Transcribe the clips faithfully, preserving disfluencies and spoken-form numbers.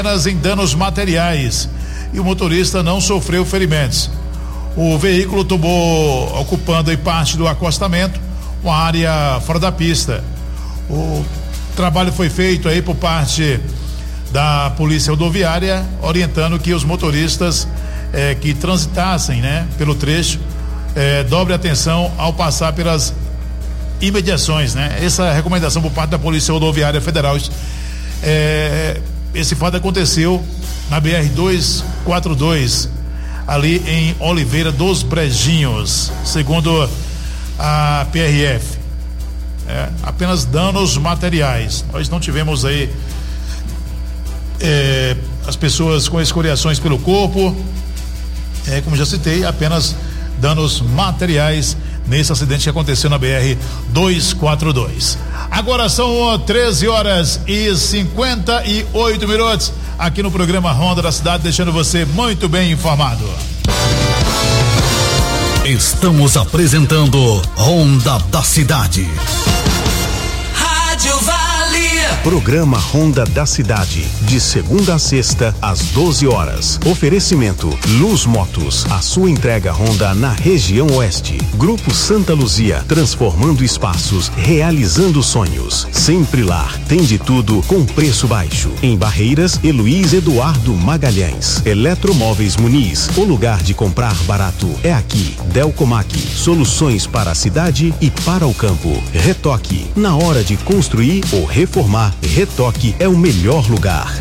apenas em danos materiais e o motorista não sofreu ferimentos. O veículo tomou, ocupando aí parte do acostamento, uma área fora da pista. O trabalho foi feito aí por parte da Polícia Rodoviária, orientando que os motoristas eh, que transitassem, né, pelo trecho, eh, dobre atenção ao passar pelas imediações, né? Essa é a recomendação por parte da Polícia Rodoviária Federal. Eh, esse fato aconteceu na B R duzentos e quarenta e dois, ali em Oliveira dos Brejinhos, segundo a P R F. É, apenas danos materiais. Nós não tivemos aí é, as pessoas com escoriações pelo corpo, é, como já citei, apenas danos materiais nesse acidente que aconteceu na B R duzentos e quarenta e dois. Agora são treze horas e cinquenta e oito minutos aqui no programa Ronda da Cidade, deixando você muito bem informado. Estamos apresentando Ronda da Cidade. Rádio Vale. Programa Ronda da Cidade, de segunda a sexta, às doze horas. Oferecimento Luz Motos, a sua entrega Honda na região oeste. Grupo Santa Luzia, transformando espaços, realizando sonhos. Sempre Lar, tem de tudo com preço baixo. Em Barreiras, Heloís Eduardo Magalhães. Eletromóveis Muniz, o lugar de comprar barato é aqui. Delcomac, soluções para a cidade e para o campo. Retoque, na hora de construir ou reformar, Retoque é o melhor lugar.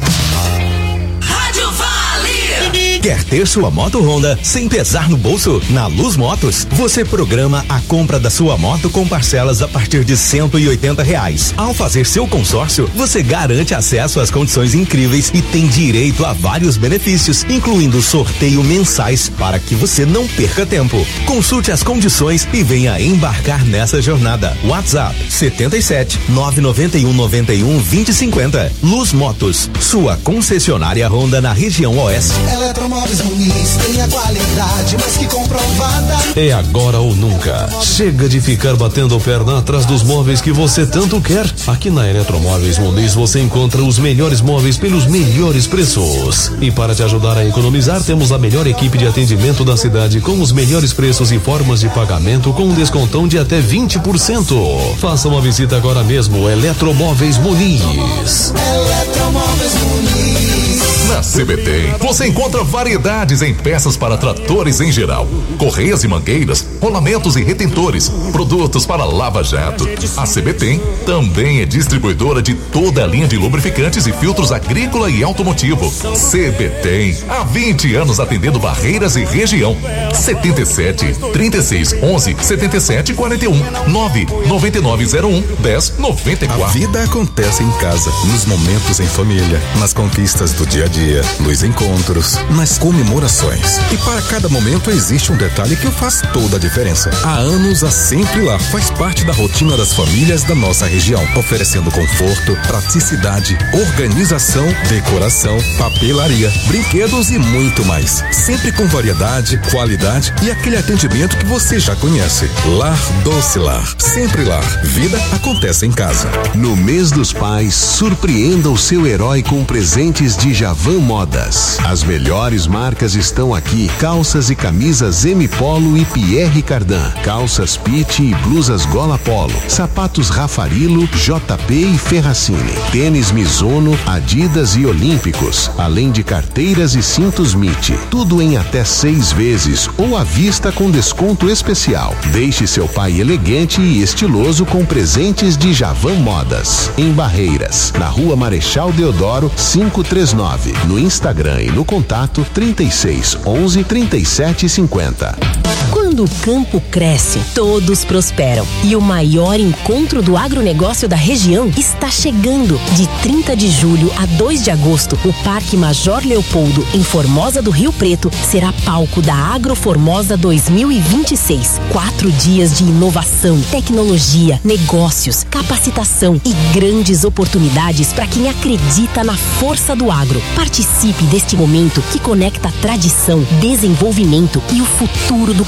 Rádio Vale. Quer ter sua moto Honda sem pesar no bolso? Na Luz Motos, você programa a compra da sua moto com parcelas a partir de cento e oitenta reais. Ao fazer seu consórcio, você garante acesso às condições incríveis e tem direito a vários benefícios, incluindo sorteio mensais para que você não perca tempo. Consulte as condições e venha embarcar nessa jornada. WhatsApp setenta e sete, nove noventa e um, noventa e um, vinte e cinquenta. Luz Motos, sua concessionária Honda na região oeste. Eletromóveis Muniz tem a qualidade mais que comprovada. É agora ou nunca. Chega de ficar batendo perna atrás dos móveis que você tanto quer. Aqui na Eletromóveis Muniz você encontra os melhores móveis pelos melhores preços. E para te ajudar a economizar, temos a melhor equipe de atendimento da cidade com os melhores preços e formas de pagamento com um descontão de até vinte por cento. Faça uma visita agora mesmo. Eletromóveis Muniz. Eletromóveis Muniz. Na C B T, você encontra variedades em peças para tratores em geral, correias e mangueiras, rolamentos e retentores, produtos para lava-jato. A C B T também é distribuidora de toda a linha de lubrificantes e filtros agrícola e automotivo. C B T, há vinte anos atendendo Barreiras e região. setenta e sete, trinta e seis, onze, setenta e sete, quarenta e um, nove nove nove zero um, dez noventa e quatro. A vida acontece em casa, nos momentos em família, nas conquistas do dia a dia, nos encontros, nas comemorações. E para cada momento existe um detalhe que faz toda a diferença. Há anos a Sempre Lar faz parte da rotina das famílias da nossa região, oferecendo conforto, praticidade, organização, decoração, papelaria, brinquedos e muito mais. Sempre com variedade, qualidade e aquele atendimento que você já conhece. Lar Doce Lar. Sempre Lar. Vida acontece em casa. No mês dos pais, surpreenda o seu herói com presentes de Javan Modas. As melhores marcas estão aqui: calças e camisas M Polo e Pierre Cardin, calças Pitt e blusas Gola Polo, sapatos Rafarilo, J P e Ferracini, tênis Mizuno, Adidas e Olímpicos, além de carteiras e cintos M I T. Tudo em até seis vezes ou à vista com desconto especial. Deixe seu pai elegante e estiloso com presentes de Javan Modas. Em Barreiras, na Rua Marechal Deodoro quinhentos e trinta e nove, no Instagram e no contato trinta e seis, onze, trinta e sete, cinquenta. Quando o campo cresce, todos prosperam. E o maior encontro do agronegócio da região está chegando. De trinta de julho a dois de agosto, o Parque Major Leopoldo, em Formosa do Rio Preto, será palco da Agroformosa dois mil e vinte e seis. Quatro dias de inovação, tecnologia, negócios, capacitação e grandes oportunidades para quem acredita na força do agro. Participe deste momento que conecta tradição, desenvolvimento e o futuro do campo.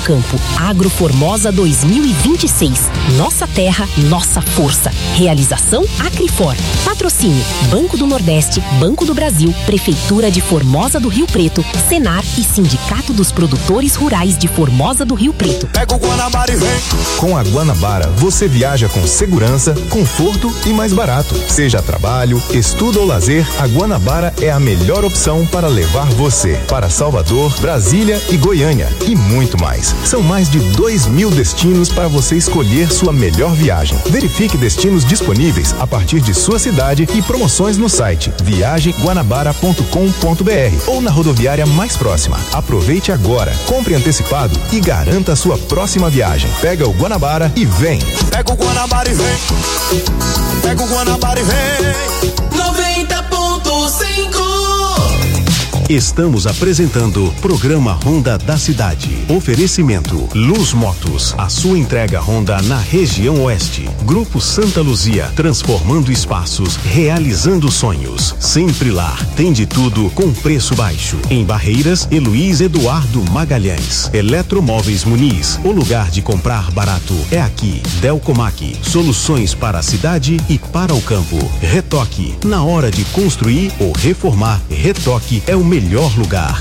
Agroformosa dois mil e vinte e seis. Nossa terra, nossa força. Realização Acrifor. Patrocínio Banco do Nordeste, Banco do Brasil, Prefeitura de Formosa do Rio Preto, Senar e Sindicato dos Produtores Rurais de Formosa do Rio Preto. Pega o Guanabara e vem. Com a Guanabara, você viaja com segurança, conforto e mais barato. Seja a trabalho, estudo ou lazer, a Guanabara é a melhor opção para levar você para Salvador, Brasília e Goiânia e muito mais. São mais de dois mil destinos para você escolher sua melhor viagem. Verifique destinos disponíveis a partir de sua cidade e promoções no site viagem guanabara ponto com ponto br ou na rodoviária mais próxima. Aproveite agora, compre antecipado e garanta a sua próxima viagem. Pega o Guanabara e vem. Pega o Guanabara e vem. Pega o Guanabara e vem. noventa ponto cinco. Estamos apresentando Programa Honda da Cidade. Oferecimento Luz Motos, a sua entrega Honda na região oeste. Grupo Santa Luzia, transformando espaços, realizando sonhos. Sempre lá, tem de tudo com preço baixo. Em Barreiras, Heloís Eduardo Magalhães. Eletromóveis Muniz, o lugar de comprar barato é aqui. Delcomac, soluções para a cidade e para o campo. Retoque, na hora de construir ou reformar, Retoque é o melhor lugar.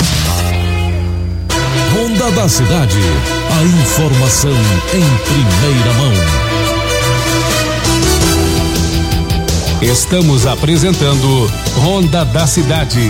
Honda da Cidade, a informação em primeira mão. Estamos apresentando Honda da Cidade.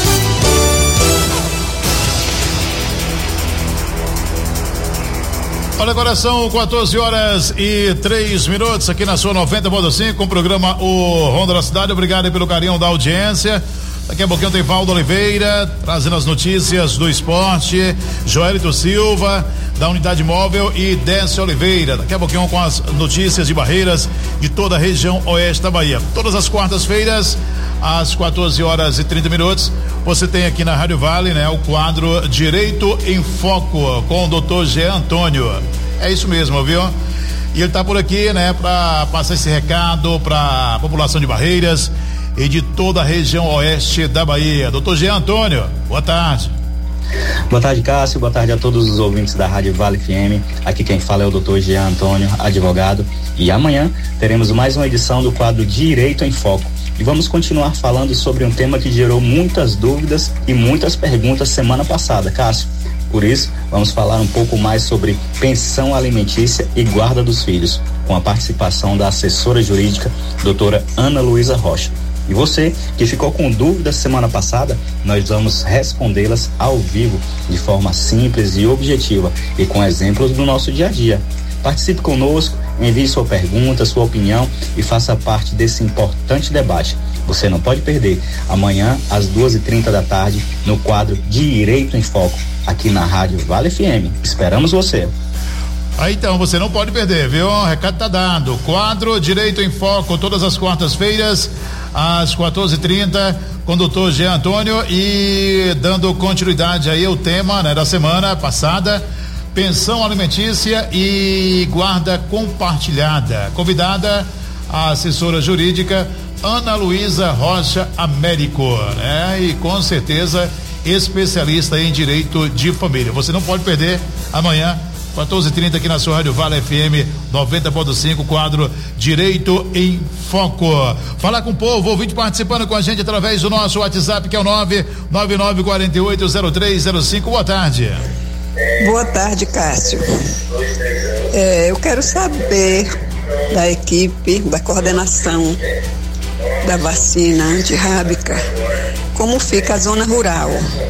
Olha, agora são quatorze horas e três minutos aqui na sua noventa ponto cinco com o programa O Honda da Cidade. Obrigado pelo carinho da audiência. Daqui a pouquinho tem Valdo Oliveira trazendo as notícias do esporte, Joelito Silva da Unidade Móvel e Décio Oliveira. Daqui a pouquinho com as notícias de Barreiras de toda a região oeste da Bahia. Todas as quartas-feiras, às quatorze horas e trinta minutos, você tem aqui na Rádio Vale, né, o quadro Direito em Foco com o doutor Jean Antônio. É isso mesmo, viu? E ele tá por aqui, né, para passar esse recado para a população de Barreiras e de toda a região oeste da Bahia. doutor Jean Antônio, boa tarde. Boa tarde, Cássio, boa tarde a todos os ouvintes da Rádio Vale F M. Aqui quem fala é o doutor Jean Antônio, advogado, e amanhã teremos mais uma edição do quadro Direito em Foco. E vamos continuar falando sobre um tema que gerou muitas dúvidas e muitas perguntas semana passada, Cássio. Por isso, vamos falar um pouco mais sobre pensão alimentícia e guarda dos filhos, com a participação da assessora jurídica, doutora Ana Luísa Rocha. E você que ficou com dúvidas semana passada, nós vamos respondê-las ao vivo, de forma simples e objetiva e com exemplos do nosso dia a dia. Participe conosco, envie sua pergunta, sua opinião e faça parte desse importante debate. Você não pode perder amanhã às duas e trinta da tarde no quadro Direito em Foco, aqui na Rádio Vale F M. Esperamos você. Aí então, você não pode perder, viu? O recado tá dado. Quadro Direito em Foco, todas as quartas-feiras, às quatorze e trinta, com o doutor Jean Antônio, e dando continuidade aí ao tema, né, da semana passada, pensão alimentícia e guarda compartilhada. Convidada a assessora jurídica Ana Luísa Rocha Américo, né? E com certeza especialista em direito de família. Você não pode perder amanhã, quatorze e trinta, aqui na sua Rádio Vale F M noventa ponto cinco, quadro Direito em Foco. Falar com o povo, ouvinte participando com a gente através do nosso WhatsApp, que é o nove nove nove quatro oito zero três zero cinco. Boa tarde. Boa tarde, Cássio. É, eu quero saber da equipe, da coordenação da vacina antirrábica, como fica a zona rural.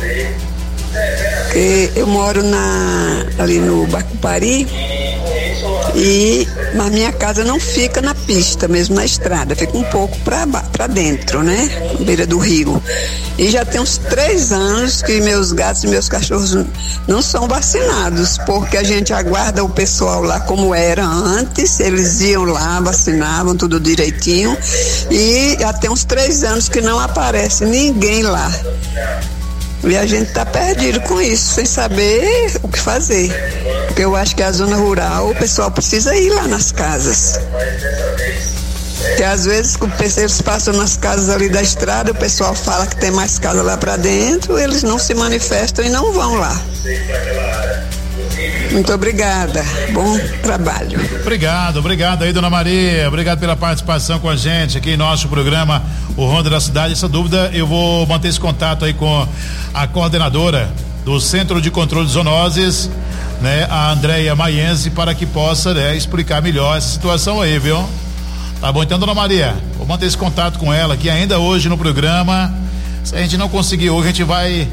Porque eu moro na, ali no Bacupari e a minha casa não fica na pista, mesmo na estrada, fica um pouco para dentro, né? Na beira do rio. E já tem uns três anos que meus gatos e meus cachorros não são vacinados, porque a gente aguarda o pessoal lá como era antes, eles iam lá, vacinavam tudo direitinho, e já tem uns três anos que não aparece ninguém lá. E a gente tá perdido com isso, sem saber o que fazer. Porque eu acho que a zona rural, o pessoal precisa ir lá nas casas. Porque às vezes, eles passam nas casas ali da estrada, o pessoal fala que tem mais casa lá pra dentro, eles não se manifestam e não vão lá. Muito obrigada. Bom trabalho. Obrigado, obrigado aí, dona Maria. Obrigado pela participação com a gente aqui em nosso programa, o Ronda da Cidade. Essa dúvida, eu vou manter esse contato aí com a coordenadora do Centro de Controle de Zoonoses, né, a Andréia Maiense, para que possa, né, explicar melhor essa situação aí, viu? Tá bom, então, dona Maria, vou manter esse contato com ela aqui ainda hoje no programa. Se a gente não conseguir hoje, a gente vai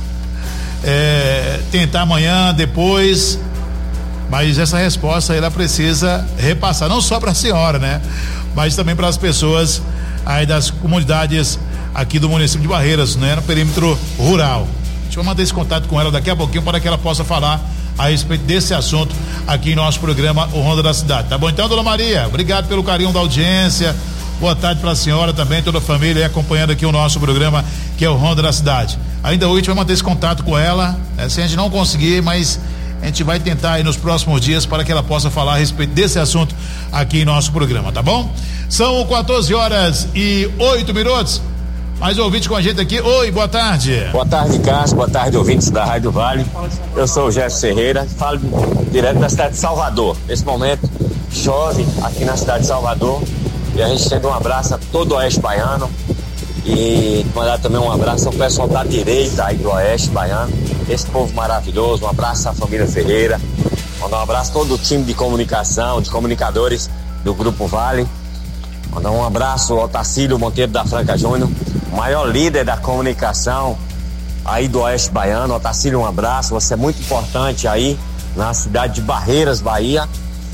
é, tentar amanhã, depois, mas essa resposta ela precisa repassar, não só para a senhora, né, mas também para as pessoas aí das comunidades aqui do município de Barreiras, né, no perímetro rural. A gente vai manter esse contato com ela daqui a pouquinho para que ela possa falar a respeito desse assunto aqui em nosso programa, o Ronda da Cidade. Tá bom? Então, dona Maria, obrigado pelo carinho da audiência. Boa tarde para a senhora também, toda a família aí acompanhando aqui o nosso programa, que é o Ronda da Cidade. Ainda hoje a gente vai manter esse contato com ela, né? Se a gente não conseguir, mas a gente vai tentar aí nos próximos dias para que ela possa falar a respeito desse assunto aqui em nosso programa, tá bom? São quatorze horas e oito minutos. Mais um ouvinte com a gente aqui. Oi, boa tarde. Boa tarde, Cássio. Boa tarde, ouvintes da Rádio Vale. Eu sou o Jefferson Ferreira, falo direto da cidade de Salvador. Nesse momento, chove aqui na cidade de Salvador e a gente tende um abraço a todo o Oeste Baiano e mandar também um abraço ao pessoal da direita aí do Oeste Baiano, esse povo maravilhoso. Um abraço à família Ferreira, mandar um abraço a todo o time de comunicação, de comunicadores do Grupo Vale. Mandar um abraço ao Tacílio Monteiro da Franca Júnior, o maior líder da comunicação aí do Oeste Baiano. Otacílio, um abraço, você é muito importante aí na cidade de Barreiras, Bahia.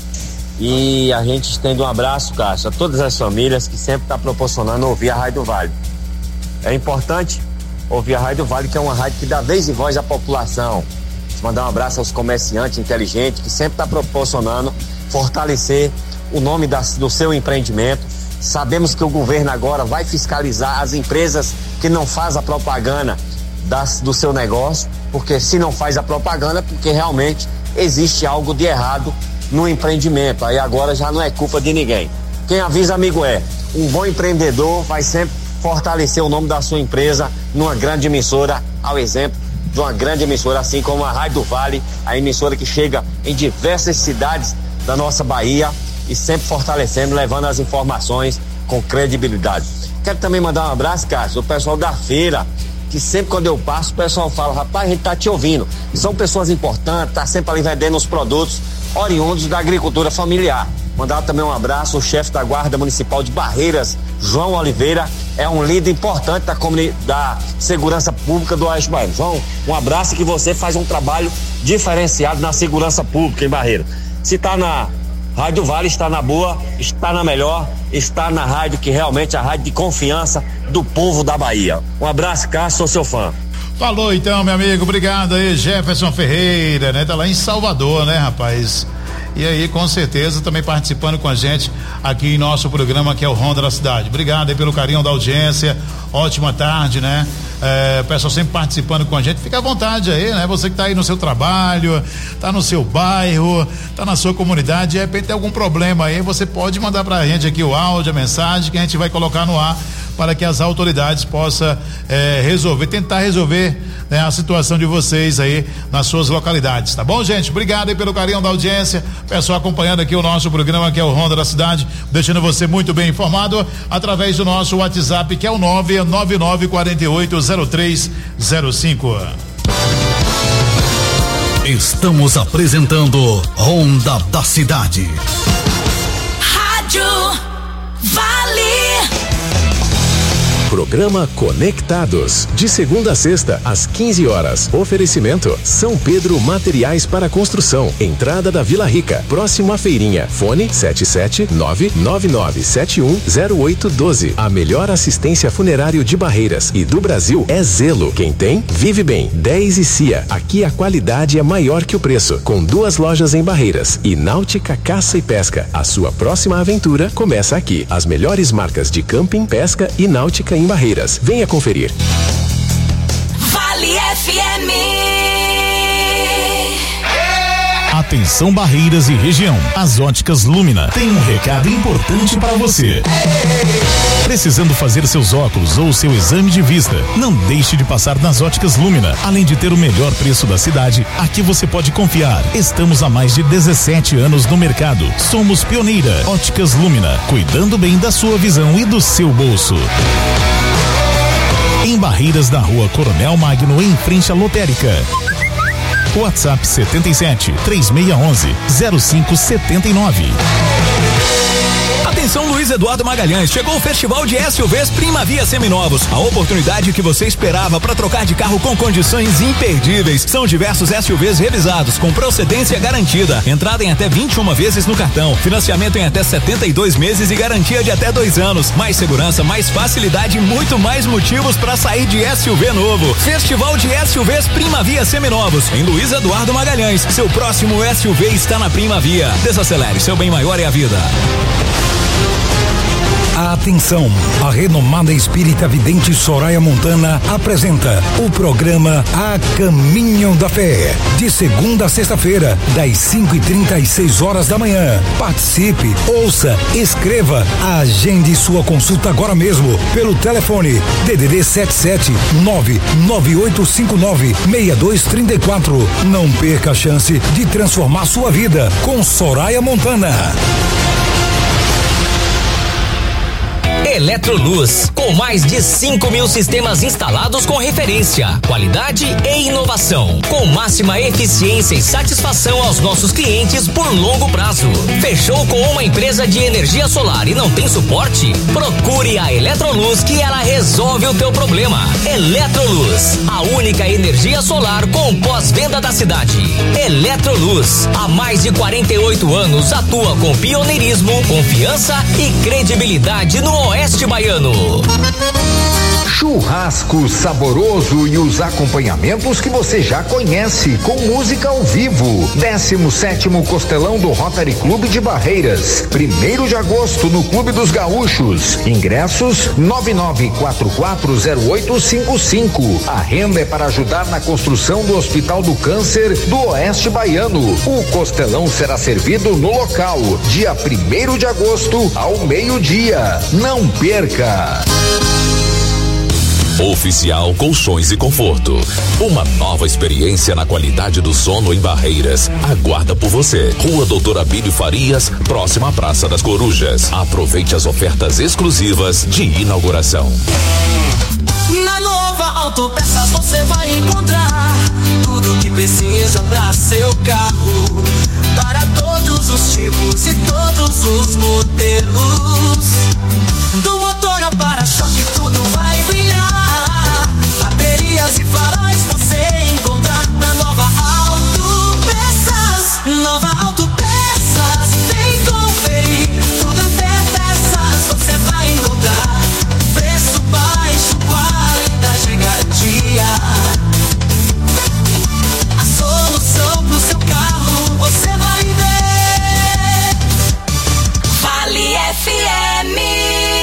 E a gente estende um abraço, Cássio, a todas as famílias que sempre estão tá proporcionando ouvir a Rádio Vale. É importante ouvir a Rádio Vale, que é uma rádio que dá vez e voz à população. Mandar um abraço aos comerciantes inteligentes que sempre estão tá proporcionando fortalecer o nome da, do seu empreendimento. Sabemos que o governo agora vai fiscalizar as empresas que não fazem a propaganda das, do seu negócio, porque se não faz a propaganda, porque realmente existe algo de errado no empreendimento. Aí agora já não é culpa de ninguém. Quem avisa, amigo, é um bom empreendedor vai sempre fortalecer o nome da sua empresa numa grande emissora, ao exemplo de uma grande emissora, assim como a Rádio Vale, a emissora que chega em diversas cidades da nossa Bahia e sempre fortalecendo, levando as informações com credibilidade. Quero também mandar um abraço, Cássio, o pessoal da feira, que sempre quando eu passo, o pessoal fala, rapaz, a gente tá te ouvindo. São pessoas importantes, tá sempre ali vendendo os produtos oriundos da agricultura familiar. Mandar também um abraço ao chefe da Guarda Municipal de Barreiras, João Oliveira, é um líder importante da, comuni- da segurança pública do Oeste Baiano. João, um abraço, que você faz um trabalho diferenciado na segurança pública em Barreiras. Se tá na Rádio Vale, está na boa, está na melhor, está na rádio que realmente é a rádio de confiança do povo da Bahia. Um abraço, Cássio, sou seu fã. Falou então, meu amigo, obrigado aí, Jefferson Ferreira, né? Tá lá em Salvador, né, rapaz? E aí, com certeza, também participando com a gente aqui em nosso programa, que é o Ronda da Cidade. Obrigado aí pelo carinho da audiência, ótima tarde, né? É, o pessoal sempre participando com a gente, fica à vontade aí, né? Você que tá aí no seu trabalho, tá no seu bairro, tá na sua comunidade, de repente tem algum problema aí, você pode mandar pra gente aqui o áudio, a mensagem, que a gente vai colocar no ar para que as autoridades possam é, resolver, tentar resolver, né, a situação de vocês aí nas suas localidades, tá bom, gente? Obrigado aí pelo carinho da audiência, pessoal acompanhando aqui o nosso programa, que é o Ronda da Cidade, deixando você muito bem informado através do nosso WhatsApp, que é o nove nove nove quatro oito zero três zero cinco. Estamos apresentando Ronda da Cidade. Rádio Vale. Programa Conectados, de segunda a sexta, às quinze horas. Oferecimento São Pedro Materiais para Construção, entrada da Vila Rica, próximo à feirinha. Fone sete sete nove nove nove sete um zero oito um dois. A melhor assistência funerário de Barreiras e do Brasil é Zelo. Quem tem, vive bem. dez e Cia, aqui a qualidade é maior que o preço. Com duas lojas em Barreiras e Náutica Caça e Pesca. A sua próxima aventura começa aqui. As melhores marcas de camping, pesca e náutica em Barreiras. Venha conferir. Vale F M. Atenção Barreiras e região. As Óticas Lumina tem um recado importante para você. Precisando fazer seus óculos ou seu exame de vista? Não deixe de passar nas Óticas Lumina. Além de ter o melhor preço da cidade, aqui você pode confiar. Estamos há mais de dezessete anos no mercado. Somos pioneira. Óticas Lumina, cuidando bem da sua visão e do seu bolso. Em Barreiras, na Rua Coronel Magno, em frente à lotérica. WhatsApp setenta e sete, três seis um um, zero cinco sete nove. Atenção, Luiz Eduardo Magalhães, chegou o Festival de S U Vs Primavia Seminovos, a oportunidade que você esperava para trocar de carro com condições imperdíveis. São diversos S U Vs revisados com procedência garantida, entrada em até vinte e uma vezes no cartão, financiamento em até setenta e dois meses e garantia de até dois anos. Mais segurança, mais facilidade e muito mais motivos para sair de S U V novo. Festival de S U Vs Primavia Seminovos, em Luiz Eduardo Magalhães. Seu próximo S U V está na Primavia. Desacelere, seu bem maior é a vida. Atenção, a renomada espírita vidente Soraya Montana apresenta o programa A Caminho da Fé, de segunda a sexta-feira, das cinco e trinta às seis horas da manhã. Participe, ouça, escreva, agende sua consulta agora mesmo pelo telefone D D D sete sete nove nove oito cinco nove seis dois três quatro. Não perca a chance de transformar sua vida com Soraya Montana. Eletroluz, com mais de cinco mil sistemas instalados com referência, qualidade e inovação, com máxima eficiência e satisfação aos nossos clientes por longo prazo. Fechou com uma empresa de energia solar e não tem suporte? Procure a Eletroluz que ela resolve o teu problema. Eletroluz, a única energia solar com pós-venda da cidade. Eletroluz, há mais de quarenta e oito anos atua com pioneirismo, confiança e credibilidade no Oeste Baiano. Churrasco saboroso e os acompanhamentos que você já conhece, com música ao vivo. décimo sétimo Costelão do Rotary Clube de Barreiras, primeiro de agosto no Clube dos Gaúchos. Ingressos nove nove quatro quatro zero oito cinco cinco. A renda é para ajudar na construção do Hospital do Câncer do Oeste Baiano. O Costelão será servido no local, dia primeiro de agosto ao meio-dia. Não perca! Oficial Colchões e Conforto. Uma nova experiência na qualidade do sono em Barreiras. Aguarda por você. Rua Doutor Abílio Farias, próxima à Praça das Corujas. Aproveite as ofertas exclusivas de inauguração. Na Nova Autopeças você vai encontrar tudo que precisa para seu carro, para todos os tipos e todos os modelos. Do motor ao para-choque tudo vai virar. Baterias e faróis você encontrar na Nova Autopeças. Nova Autopeças, vem conferir. Tudo até peças você vai encontrar. Preço baixo, qualidade e garantia. A solução pro seu carro você vai ver. Vale F M.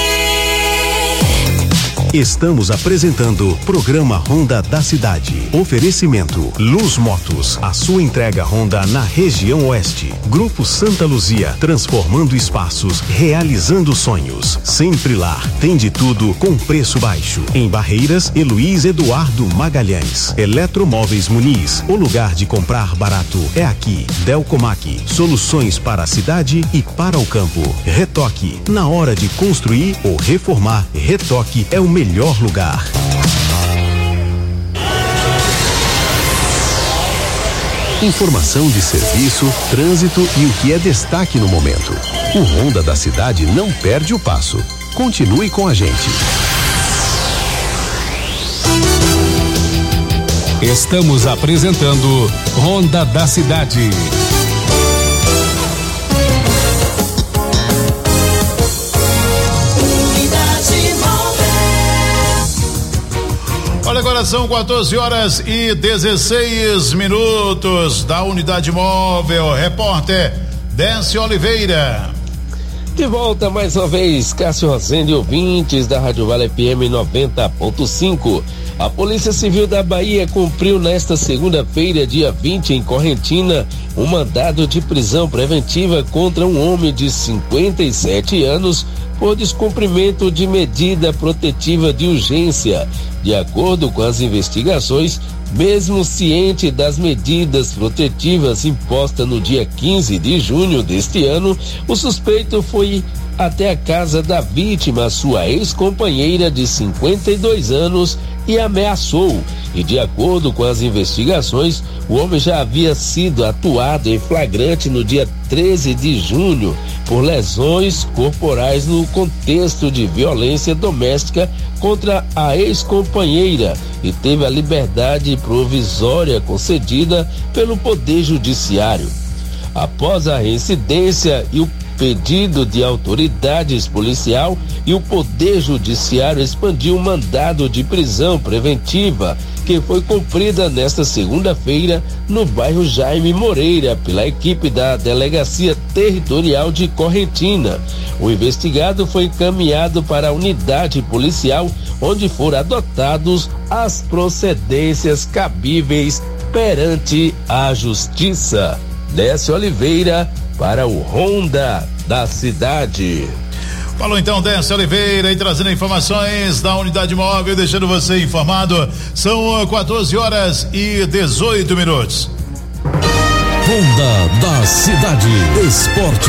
Estamos apresentando o programa Honda da Cidade. Oferecimento Luz Motos, a sua entrega Honda na região oeste. Grupo Santa Luzia, transformando espaços, realizando sonhos. Sempre lá, tem de tudo com preço baixo. Em Barreiras, Luiz Eduardo Magalhães. Eletromóveis Muniz, o lugar de comprar barato é aqui. Delcomac, soluções para a cidade e para o campo. Retoque, na hora de construir ou reformar, Retoque é o melhor melhor lugar. Informação de serviço, trânsito e o que é destaque no momento. O Honda da Cidade não perde o passo. Continue com a gente. Estamos apresentando Honda da Cidade. Olha, agora são quatorze horas e dezesseis minutos da Unidade Móvel. Repórter Décio Oliveira. De volta mais uma vez, Cássio Rosende, ouvintes da Rádio Vale F M noventa ponto cinco. A Polícia Civil da Bahia cumpriu nesta segunda-feira, dia vinte, em Correntina, um mandado de prisão preventiva contra um homem de cinquenta e sete anos por descumprimento de medida protetiva de urgência. De acordo com as investigações, mesmo ciente das medidas protetivas impostas no dia quinze de junho deste ano, o suspeito foi até a casa da vítima, sua ex-companheira de cinquenta e dois anos, e ameaçou. E de acordo com as investigações, o homem já havia sido atuado em flagrante no dia treze de junho por lesões corporais no contexto de violência doméstica contra a ex-companheira e teve a liberdade provisória concedida pelo Poder Judiciário. Após a reincidência e o pedido de autoridades policial, e o Poder Judiciário expandiu o mandado de prisão preventiva que foi cumprida nesta segunda-feira no bairro Jaime Moreira pela equipe da Delegacia Territorial de Correntina. O investigado foi encaminhado para a unidade policial, onde foram adotados as procedências cabíveis perante a Justiça. Décio Oliveira para o Ronda da Cidade. Falou então Décio Oliveira e trazendo informações da unidade móvel, deixando você informado. São quatorze horas e dezoito minutos. Ronda da Cidade Esporte.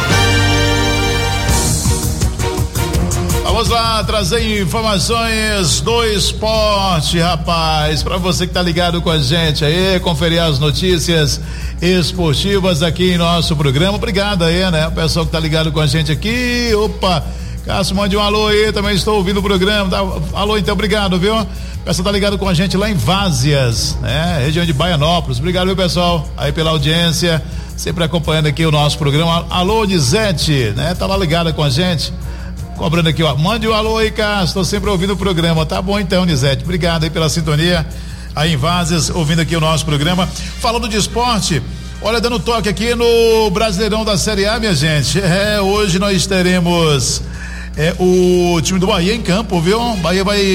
Vamos lá trazer informações do esporte, rapaz, para você que tá ligado com a gente aí, conferir as notícias esportivas aqui em nosso programa. Obrigado aí, né? O pessoal que tá ligado com a gente aqui. Opa, Cássio, mande um alô aí, também estou ouvindo o programa. Tá? Alô, então, obrigado, viu? O pessoal tá ligado com a gente lá em Vázias, né? Região de Baianópolis. Obrigado, viu, pessoal? Aí pela audiência, sempre acompanhando aqui o nosso programa. Alô, Nizete, né? Tá lá ligada com a gente. Cobrando aqui, ó. Mande um alô aí, Cássio. Estou sempre ouvindo o programa. Tá bom então, Nizete. Obrigado aí pela sintonia. Aí em Vázias, ouvindo aqui o nosso programa. Falando de esporte, olha, dando toque aqui no Brasileirão da Série A, minha gente. É, hoje nós teremos é, o time do Bahia em campo, viu? Bahia vai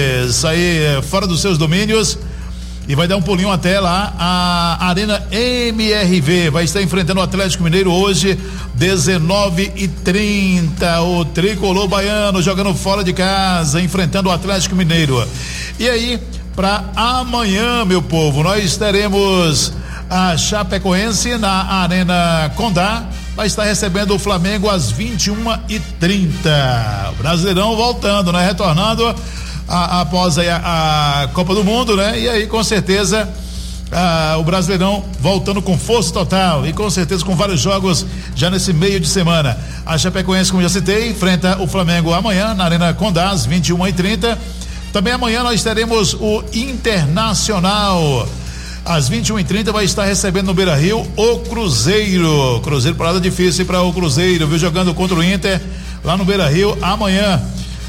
sair fora dos seus domínios e vai dar um pulinho até lá a Arena M R V. Vai estar enfrentando o Atlético Mineiro hoje, dezenove e trinta. O tricolor baiano jogando fora de casa, enfrentando o Atlético Mineiro. E aí, para amanhã, meu povo, nós teremos a Chapecoense na Arena Condá. Vai estar recebendo o Flamengo às vinte e uma e trinta. O Brasileirão voltando, né? Retornando a, após aí a, a Copa do Mundo, né? E aí, com certeza, a, o Brasileirão voltando com força total e com certeza com vários jogos já nesse meio de semana. A Chapecoense, como já citei, enfrenta o Flamengo amanhã na Arena Condá às vinte e uma e trinta. Também amanhã nós teremos o Internacional. Às vinte e uma e trinta vai estar recebendo no Beira-Rio o Cruzeiro. Cruzeiro, parada difícil para o Cruzeiro, viu? Jogando contra o Inter lá no Beira-Rio amanhã.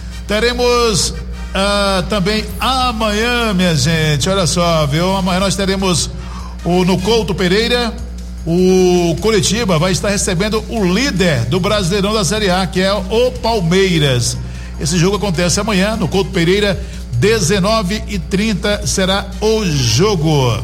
Teremos uh, também amanhã, minha gente, olha só, viu? Amanhã nós teremos o no Couto Pereira, o Curitiba vai estar recebendo o líder do Brasileirão da Série A, que é o Palmeiras. Esse jogo acontece amanhã no Couto Pereira, dezenove e trinta será o jogo.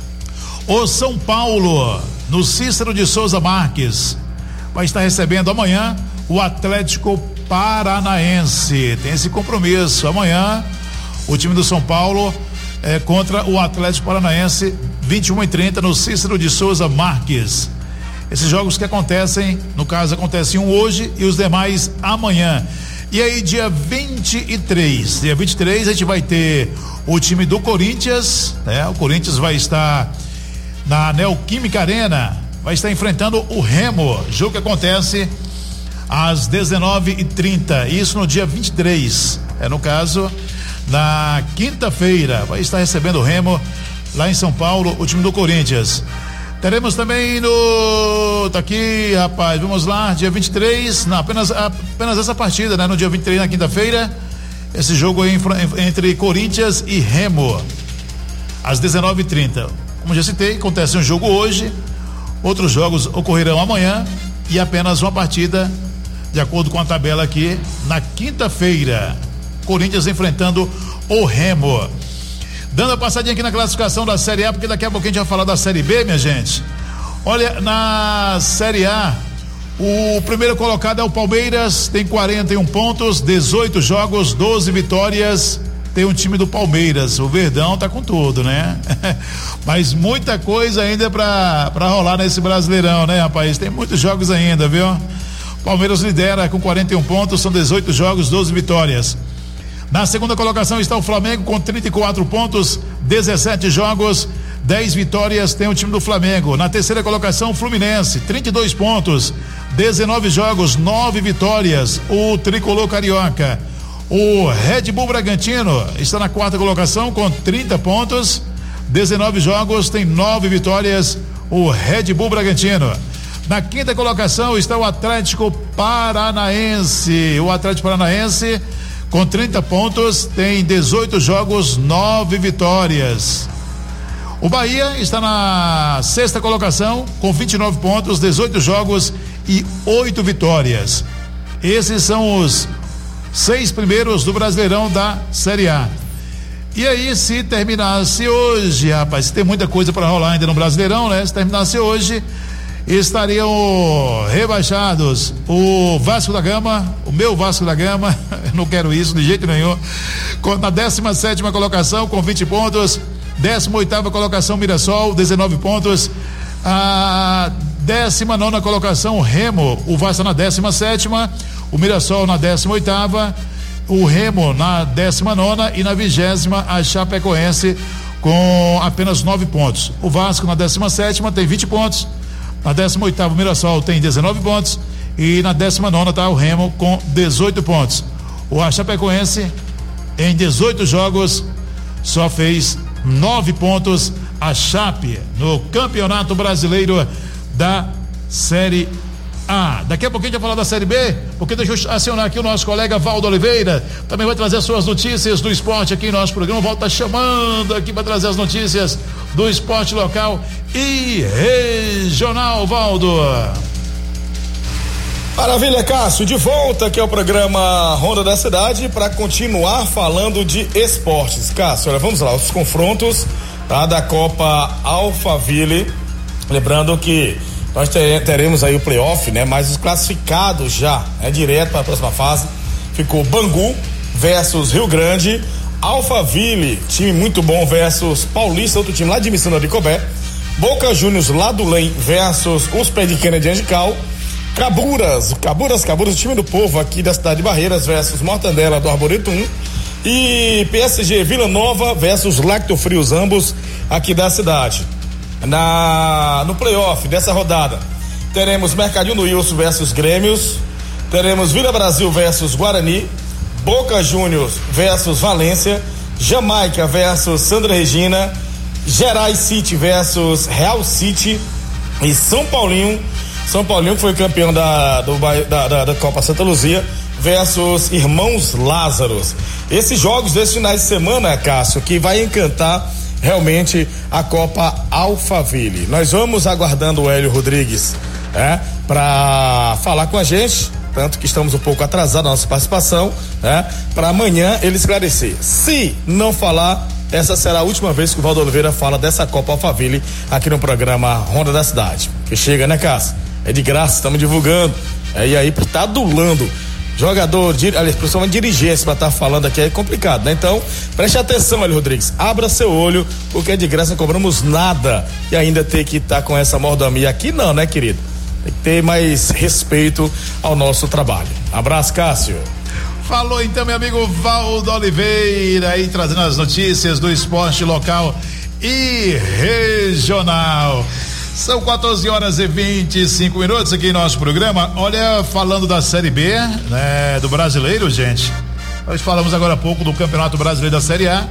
O São Paulo, no Cícero de Souza Marques, vai estar recebendo amanhã o Atlético Paranaense. Tem esse compromisso amanhã, o time do São Paulo é contra o Atlético Paranaense, vinte e uma e trinta no Cícero de Souza Marques. Esses jogos que acontecem, no caso acontecem um hoje e os demais amanhã. E aí, dia vinte e três, dia vinte e três a gente vai ter o time do Corinthians, né? O Corinthians vai estar na Neoquímica Arena, vai estar enfrentando o Remo, jogo que acontece às dezenove e trinta, isso no dia vinte e três, é no caso, na quinta-feira, vai estar recebendo o Remo lá em São Paulo, o time do Corinthians. Teremos também no, tá aqui, rapaz, vamos lá, dia vinte e três, não, apenas, apenas essa partida, né? No dia vinte e três, na quinta-feira, esse jogo aí entre Corinthians e Remo, às dezenove e trinta. Como já citei, acontece um jogo hoje, outros jogos ocorrerão amanhã e apenas uma partida, de acordo com a tabela aqui, na quinta-feira. Corinthians enfrentando o Remo. Dando a passadinha aqui na classificação da Série A, porque daqui a pouquinho a gente vai falar da Série B, minha gente. Olha, na Série A, o primeiro colocado é o Palmeiras, tem quarenta e um pontos, dezoito jogos, doze vitórias. Tem um time do Palmeiras, o Verdão tá com tudo, né? Mas muita coisa ainda pra, pra rolar nesse Brasileirão, né, rapaz? Tem muitos jogos ainda, viu? Palmeiras lidera com quarenta e um pontos, são dezoito jogos, doze vitórias. Na segunda colocação está o Flamengo com trinta e quatro pontos, dezessete jogos, dez vitórias, tem o time do Flamengo. Na terceira colocação, o Fluminense, trinta e dois pontos, dezenove jogos, nove vitórias, o tricolor carioca. O Red Bull Bragantino está na quarta colocação com trinta pontos, dezenove jogos, tem nove vitórias, o Red Bull Bragantino. Na quinta colocação está o Atlético Paranaense. O Atlético Paranaense com trinta pontos, tem dezoito jogos, nove vitórias. O Bahia está na sexta colocação com vinte e nove pontos, dezoito jogos e oito vitórias. Esses são os seis primeiros do Brasileirão da Série A. E aí, se terminasse hoje, rapaz, tem muita coisa para rolar ainda no Brasileirão, né? Se terminasse hoje, estariam rebaixados o Vasco da Gama, o meu Vasco da Gama, eu não quero isso de jeito nenhum, na décima sétima colocação com vinte pontos, décima oitava colocação Mirassol, dezenove pontos, a décima nona colocação Remo, o Vasco na décima sétima, o Mirassol na décima oitava, o Remo na décima nona e na vigésima a Chapecoense com apenas nove pontos. O Vasco na décima sétima tem vinte pontos, na décima oitava o Mirassol tem dezenove pontos e na décima nona está o Remo com dezoito pontos. O Chapecoense em dezoito jogos só fez nove pontos. A Chape no Campeonato Brasileiro da Série A. Daqui a pouquinho a gente vai falar da Série B, porque deixa eu acionar aqui o nosso colega Valdo Oliveira, também vai trazer as suas notícias do esporte aqui em nosso programa. O Valdo tá chamando aqui para trazer as notícias do esporte local e regional, Valdo. Maravilha, Cássio, de volta aqui ao programa Ronda da Cidade para continuar falando de esportes. Cássio, olha, vamos lá, os confrontos, tá, da Copa Alphaville, lembrando que nós teremos aí o playoff, né? Mas os classificados já, né? Direto para a próxima fase, ficou Bangu versus Rio Grande, Alphaville, time muito bom, versus Paulista, outro time lá de Missão de Cobé, Boca Juniors lá do Lem versus os Pé de Cana de Angical, Caburas, Caburas, Caburas, o time do povo aqui da cidade de Barreiras versus Mortandela do Arboretum, e P S G Vila Nova versus Lacto Frios, ambos aqui da cidade. Na, no playoff dessa rodada teremos Mercadinho do Wilson versus Grêmios, teremos Vila Brasil versus Guarani, Boca Juniors versus Valência, Jamaica versus Sandra Regina, Gerais City versus Real City e São Paulinho, São Paulinho que foi campeão da, do, da, da, da Copa Santa Luzia versus Irmãos Lázaros. Esses jogos desses finais de semana, Cássio, que vai encantar realmente a Copa Alphaville. Nós vamos aguardando o Hélio Rodrigues, é, para falar com a gente, tanto que estamos um pouco atrasados na nossa participação, né, para amanhã ele esclarecer. Se não falar, essa será a última vez que o Valdo Oliveira fala dessa Copa Alphaville aqui no programa Ronda da Cidade. Que chega, né, Cássio? É de graça, estamos divulgando. É, e aí tá adulando jogador, aliás, principalmente dirigência para estar tá falando aqui é complicado, né? Então, preste atenção, Hélio Rodrigues, abra seu olho, porque é de graça, não cobramos nada e ainda tem que estar tá com essa mordomia aqui não, né, querido? Tem que ter mais respeito ao nosso trabalho. Abraço, Cássio. Falou então, meu amigo Valdo Oliveira, aí trazendo as notícias do esporte local e regional. São quatorze horas e vinte e cinco minutos aqui em nosso programa. Olha, falando da Série B, né, do Brasileiro, gente. Nós falamos agora há pouco do Campeonato Brasileiro da Série A,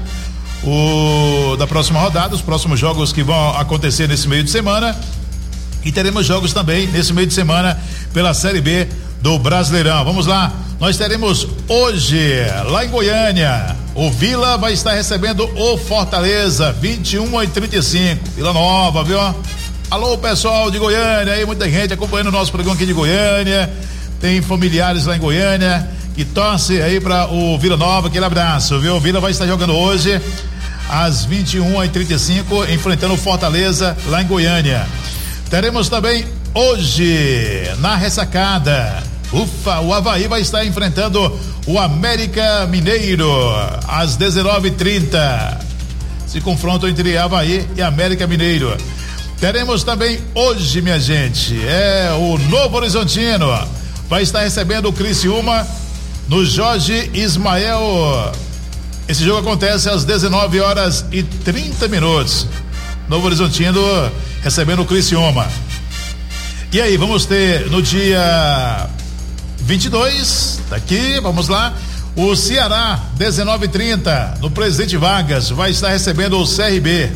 o da próxima rodada, os próximos jogos que vão acontecer nesse meio de semana. E teremos jogos também nesse meio de semana pela Série B do Brasileirão. Vamos lá, nós teremos hoje, lá em Goiânia, o Vila vai estar recebendo o Fortaleza, vinte e um a trinta e cinco. Vila Nova, viu? Alô, pessoal de Goiânia, aí muita gente acompanhando o nosso programa aqui de Goiânia, tem familiares lá em Goiânia e torce aí para o Vila Nova. Aquele abraço, viu? O Vila vai estar jogando hoje às vinte e uma e trinta e cinco, enfrentando o Fortaleza lá em Goiânia. Teremos também hoje na ressacada, ufa, o Avaí vai estar enfrentando o América Mineiro às dezenove e trinta. Esse confronto entre Avaí e América Mineiro. Teremos também hoje, minha gente, é o Novo Horizontino vai estar recebendo o Criciúma no Jorge Ismael. Esse jogo acontece às dezenove horas e trinta minutos. Novo Horizontino recebendo o Criciúma. E aí, vamos ter no dia vinte e dois, tá aqui, vamos lá. O Ceará, dezenove e trinta, no Presidente Vargas, vai estar recebendo o C R B.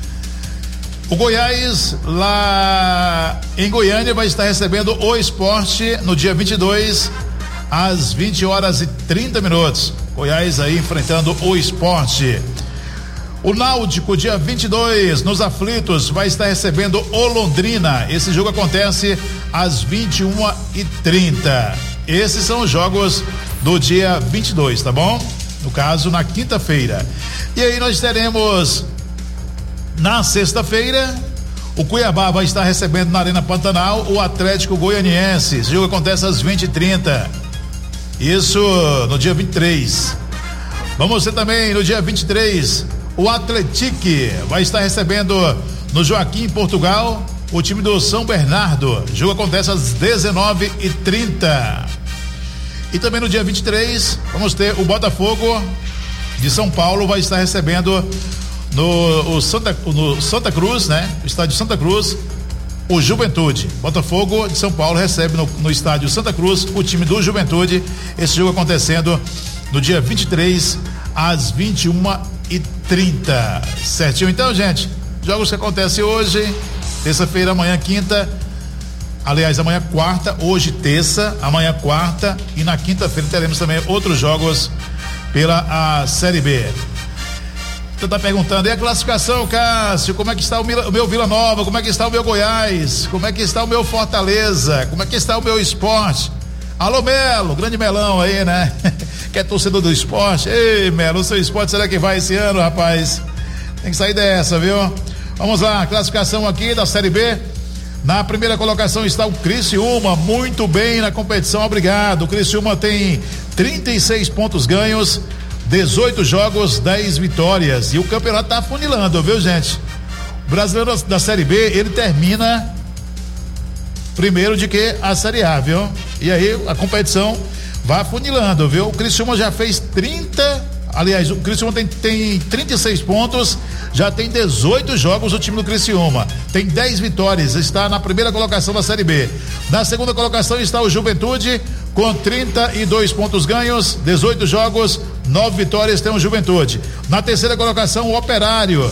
O Goiás, lá em Goiânia, vai estar recebendo o Sport no dia vinte e dois, às vinte horas e trinta minutos. Goiás aí enfrentando o Sport. O Náutico, dia vinte e dois, nos Aflitos, vai estar recebendo o Londrina. Esse jogo acontece às vinte e uma e trinta. Esses são os jogos do dia vinte e dois, tá bom? No caso, na quinta-feira. E aí nós teremos na sexta-feira, o Cuiabá vai estar recebendo na Arena Pantanal o Atlético Goianiense. Esse jogo acontece às vinte e trinta. Isso no dia vinte e três. Vamos ter também no dia vinte e três, o Atlético vai estar recebendo no Joaquim, Portugal, o time do São Bernardo. O jogo acontece às dezenove e trinta. E também no dia vinte e três, vamos ter o Botafogo de São Paulo, vai estar recebendo no, o Santa, no Santa Cruz, né? O estádio Santa Cruz, o Juventude. Botafogo de São Paulo recebe no, no estádio Santa Cruz o time do Juventude. Esse jogo acontecendo no dia vinte e três, às vinte e uma e trinta. Certinho? Então, gente, jogos que acontecem hoje, terça-feira, amanhã, quinta. Aliás, amanhã quarta, hoje terça, amanhã quarta, e na quinta-feira teremos também outros jogos pela a Série B. Você tá perguntando, e a classificação, Cássio? Como é que está o, Mila, o meu Vila Nova? Como é que está o meu Goiás? Como é que está o meu Fortaleza? Como é que está o meu Sport? Alô, Melo, grande Melão aí, né? Que é torcedor do Sport. Ei, Melo, o seu Sport será que vai esse ano, rapaz? Tem que sair dessa, viu? Vamos lá, classificação aqui da Série B. Na primeira colocação está o Criciúma, muito bem na competição, obrigado. O Criciúma tem trinta e seis pontos ganhos, dezoito jogos, dez vitórias. E o campeonato tá afunilando, viu, gente? O brasileiro da Série B, ele termina primeiro de que a Série A, viu? E aí a competição vai afunilando, viu? O Criciúma já fez trinta, aliás, o Criciúma tem, tem trinta e seis pontos, já tem dezoito jogos o time do Criciúma, tem dez vitórias, está na primeira colocação da Série B. Na segunda colocação está o Juventude com trinta e dois pontos ganhos, dezoito jogos, nove vitórias, tem o Juventude. Na terceira colocação, o Operário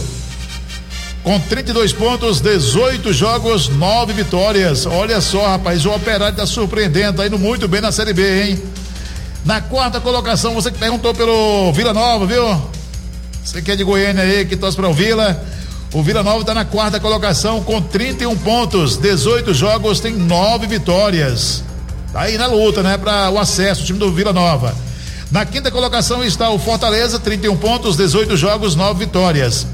com trinta e dois pontos, dezoito jogos, nove vitórias. Olha só, rapaz, o Operário tá surpreendendo, tá indo muito bem na Série B, hein? Na quarta colocação, você que perguntou pelo Vila Nova, viu? Você que é de Goiânia aí, que torce para o Vila. O Vila Nova tá na quarta colocação com trinta e um pontos, dezoito jogos, tem nove vitórias. Tá aí na luta, né? Para o acesso, o time do Vila Nova. Na quinta colocação está o Fortaleza, trinta e um pontos, dezoito jogos, nove vitórias.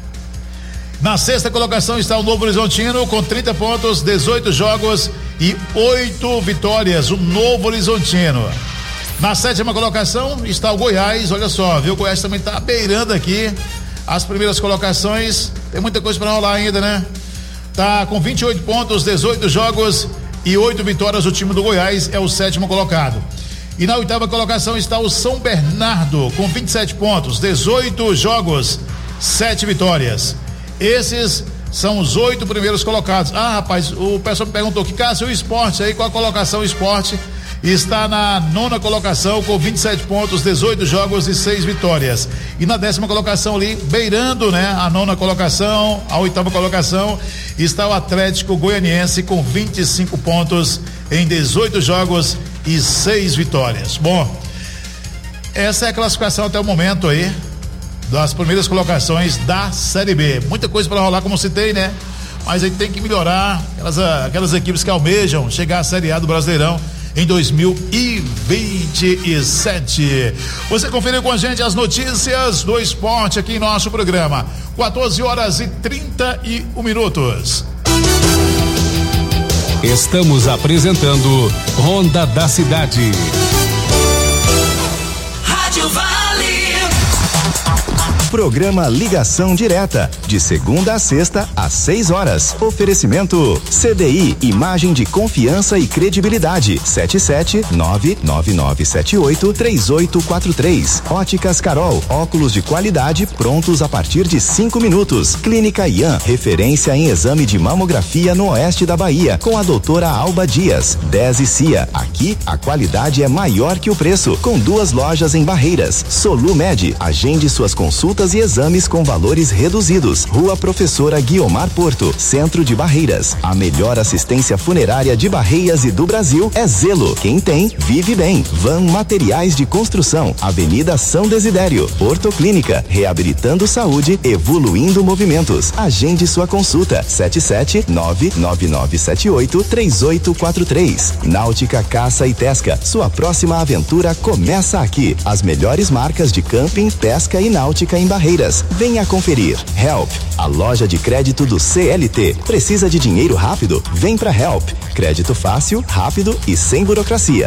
Na sexta colocação está o Novo Horizontino com trinta pontos, dezoito jogos e oito vitórias. O Novo Horizontino. Na sétima colocação está o Goiás. Olha só, viu? O Goiás também está beirando aqui as primeiras colocações. Tem muita coisa para rolar ainda, né? Tá com vinte e oito pontos, dezoito jogos e oito vitórias. O time do Goiás é o sétimo colocado. E na oitava colocação está o São Bernardo com vinte e sete pontos, dezoito jogos, sete vitórias. Esses são os oito primeiros colocados. Ah, rapaz, o pessoal me perguntou que Cássio, o Sport aí, qual a colocação? O Sport está na nona colocação com vinte e sete pontos, dezoito jogos e seis vitórias. E na décima colocação ali, beirando, né, a nona colocação, a oitava colocação, está o Atlético Goianiense com vinte e cinco pontos em dezoito jogos e seis vitórias. Bom, essa é a classificação até o momento aí das primeiras colocações da Série B. Muita coisa para rolar, como citei, né? Mas aí tem que melhorar aquelas, aquelas equipes que almejam chegar à Série A do Brasileirão. em dois mil e vinte e sete. Você conferiu com a gente as notícias do esporte aqui em nosso programa. quatorze horas e trinta e um minutos. Estamos apresentando Ronda da Cidade. Rádio Vale. Programa Ligação Direta, de segunda a sexta, às seis horas. Oferecimento C D I, imagem de confiança e credibilidade. sete sete nove nove nove sete oito três oito quatro três. Óticas Carol, óculos de qualidade prontos a partir de cinco minutos. Clínica Ian, referência em exame de mamografia no oeste da Bahia, com a doutora Alba Dias. dez e Cia, aqui a qualidade é maior que o preço, com duas lojas em Barreiras. Solumed, agende suas consultas e exames com valores reduzidos. Rua Professora Guiomar Porto, Centro de Barreiras. A melhor assistência funerária de Barreiras e do Brasil é Zelo. Quem tem, vive bem. Van Materiais de Construção, Avenida São Desidério. Porto Clínica, reabilitando saúde, evoluindo movimentos. Agende sua consulta. sete sete nove nove nove sete oito três oito quatro três. Náutica Caça e Pesca, sua próxima aventura começa aqui. As melhores marcas de camping, pesca e náutica em Barreiras. Venha conferir. Help, a loja de crédito do C L T. Precisa de dinheiro rápido? Vem pra Help. Crédito fácil, rápido e sem burocracia.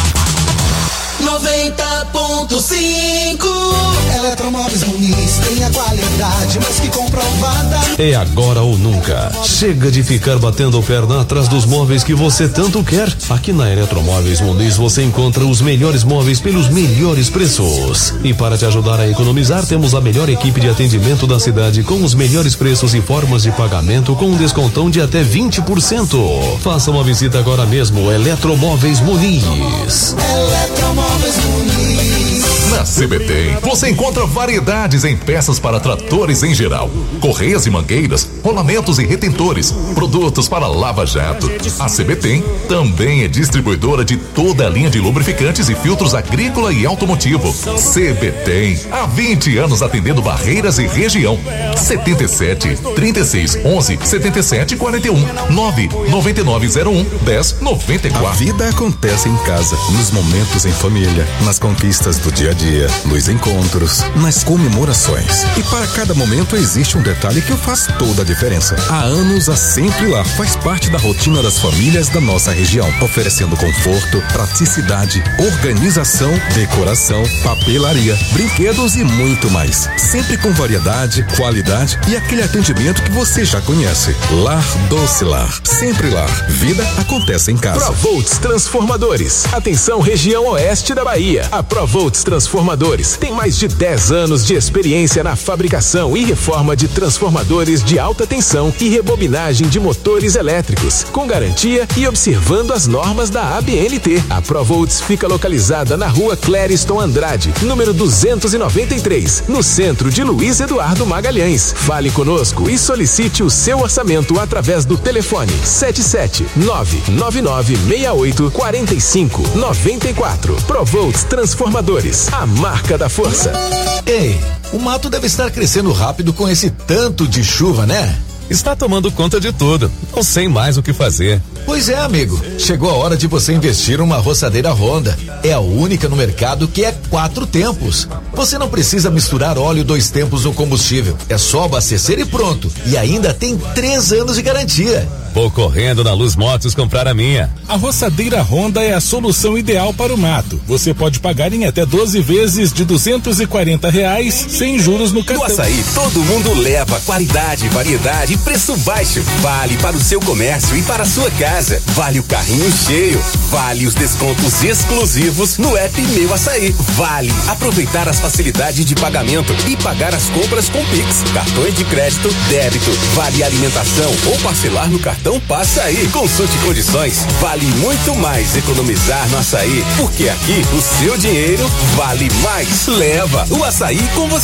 noventa ponto cinco. Eletromóveis Muniz tem a qualidade mais que comprovada. É agora ou nunca. Chega de ficar batendo perna atrás dos móveis que você tanto quer. Aqui na Eletromóveis Muniz você encontra os melhores móveis pelos melhores preços. E para te ajudar a economizar, temos a melhor equipe de atendimento da cidade com os melhores preços e formas de pagamento com um descontão de até vinte por cento. Faça uma visita agora mesmo. Eletromóveis Muniz. Eletromóveis Muniz. Na C B T você encontra variedades em peças para tratores em geral, correias e mangueiras, rolamentos e retentores, produtos para lava-jato. A C B T também é distribuidora de toda a linha de lubrificantes e filtros agrícola e automotivo. C B T, há vinte anos atendendo Barreiras e região. setenta e sete, trinta e seis, onze, setenta e sete, quarenta e um, nove nove nove zero um, dez noventa e quatro. A vida acontece em casa, nos momentos em família, nas conquistas do dia a dia, nos encontros, nas comemorações. E para cada momento existe um detalhe que faz toda a diferença. Há anos a Sempre Lar faz parte da rotina das famílias da nossa região, oferecendo conforto, praticidade, organização, decoração, papelaria, brinquedos e muito mais. Sempre com variedade, qualidade e aquele atendimento que você já conhece. Lar Doce Lar. Sempre Lar. Vida acontece em casa. Provolts Transformadores. Atenção, região oeste da Bahia. A Provolts Transformadores tem mais de dez anos de experiência na fabricação e reforma de transformadores de alta tensão e rebobinagem de motores elétricos, com garantia e observando as normas da A B N T. A Provolts fica localizada na rua Clériston Andrade, número duzentos e noventa e três, no centro de Luiz Eduardo Magalhães. Fale conosco e solicite o seu orçamento através do telefone sete sete nove nove nove seis oito quatro cinco nove quatro. Provolts Transformadores, a marca da força. Ei, o mato deve estar crescendo rápido com esse tanto de chuva, né? Está tomando conta de tudo. Não sei mais o que fazer. Pois é, amigo. Chegou a hora de você investir numa roçadeira Honda. É a única no mercado que é quatro tempos. Você não precisa misturar óleo dois tempos no combustível. É só abastecer e pronto. E ainda tem três anos de garantia. Vou correndo na Luz Motos comprar a minha. A roçadeira Honda é a solução ideal para o mato. Você pode pagar em até doze vezes de duzentos e quarenta reais sem juros no cartão. No Açaí, todo mundo leva qualidade, variedade e preço baixo. Vale para o seu comércio e para a sua casa. Vale o carrinho cheio. Vale os descontos exclusivos no app Meu Açaí. Vale aproveitar as facilidades de pagamento e pagar as compras com Pix, cartões de crédito, débito. Vale alimentação ou parcelar no cartão Passa Aí. Consulte condições. Vale muito mais economizar no Açaí, porque aqui o seu dinheiro vale mais. Leva o Açaí com você.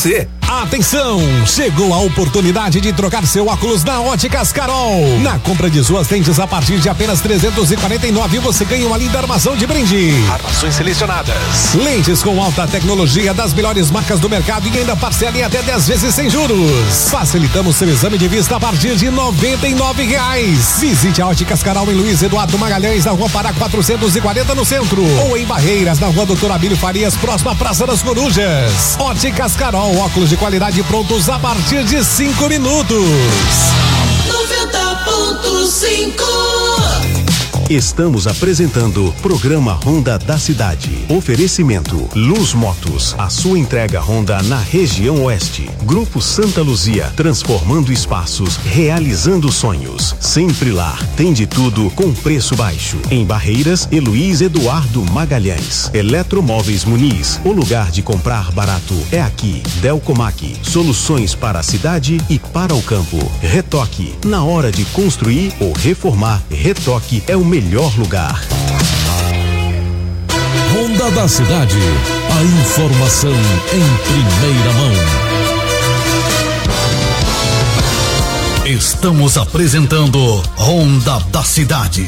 Atenção! Chegou a oportunidade de trocar seu óculos na Óticas Carol. Na compra de suas lentes a partir de apenas trezentos e quarenta e nove você ganha uma linda armação de brinde. Armações selecionadas. Lentes com alta tecnologia das melhores marcas do mercado e ainda parcela em até dez vezes sem juros. Facilitamos seu exame de vista a partir de noventa e nove reais. Visite a Óticas Carol em Luiz Eduardo Magalhães, na Rua Pará quatrocentos e quarenta no centro. Ou em Barreiras, na Rua Doutor Abílio Farias, próxima à Praça das Corujas. Óticas Carol, óculos de qualidade prontos a partir de cinco minutos. noventa ponto cinco. Estamos apresentando Programa Honda da Cidade. Oferecimento Luz Motos, a sua entrega Honda na região oeste. Grupo Santa Luzia, transformando espaços, realizando sonhos. Sempre lá, tem de tudo com preço baixo. Em Barreiras, Luiz Eduardo Magalhães. Eletromóveis Muniz, o lugar de comprar barato é aqui. Delcomac, soluções para a cidade e para o campo. Retoque, na hora de construir ou reformar, Retoque é o melhor melhor lugar. Honda da Cidade. A informação em primeira mão. Estamos apresentando Honda da Cidade.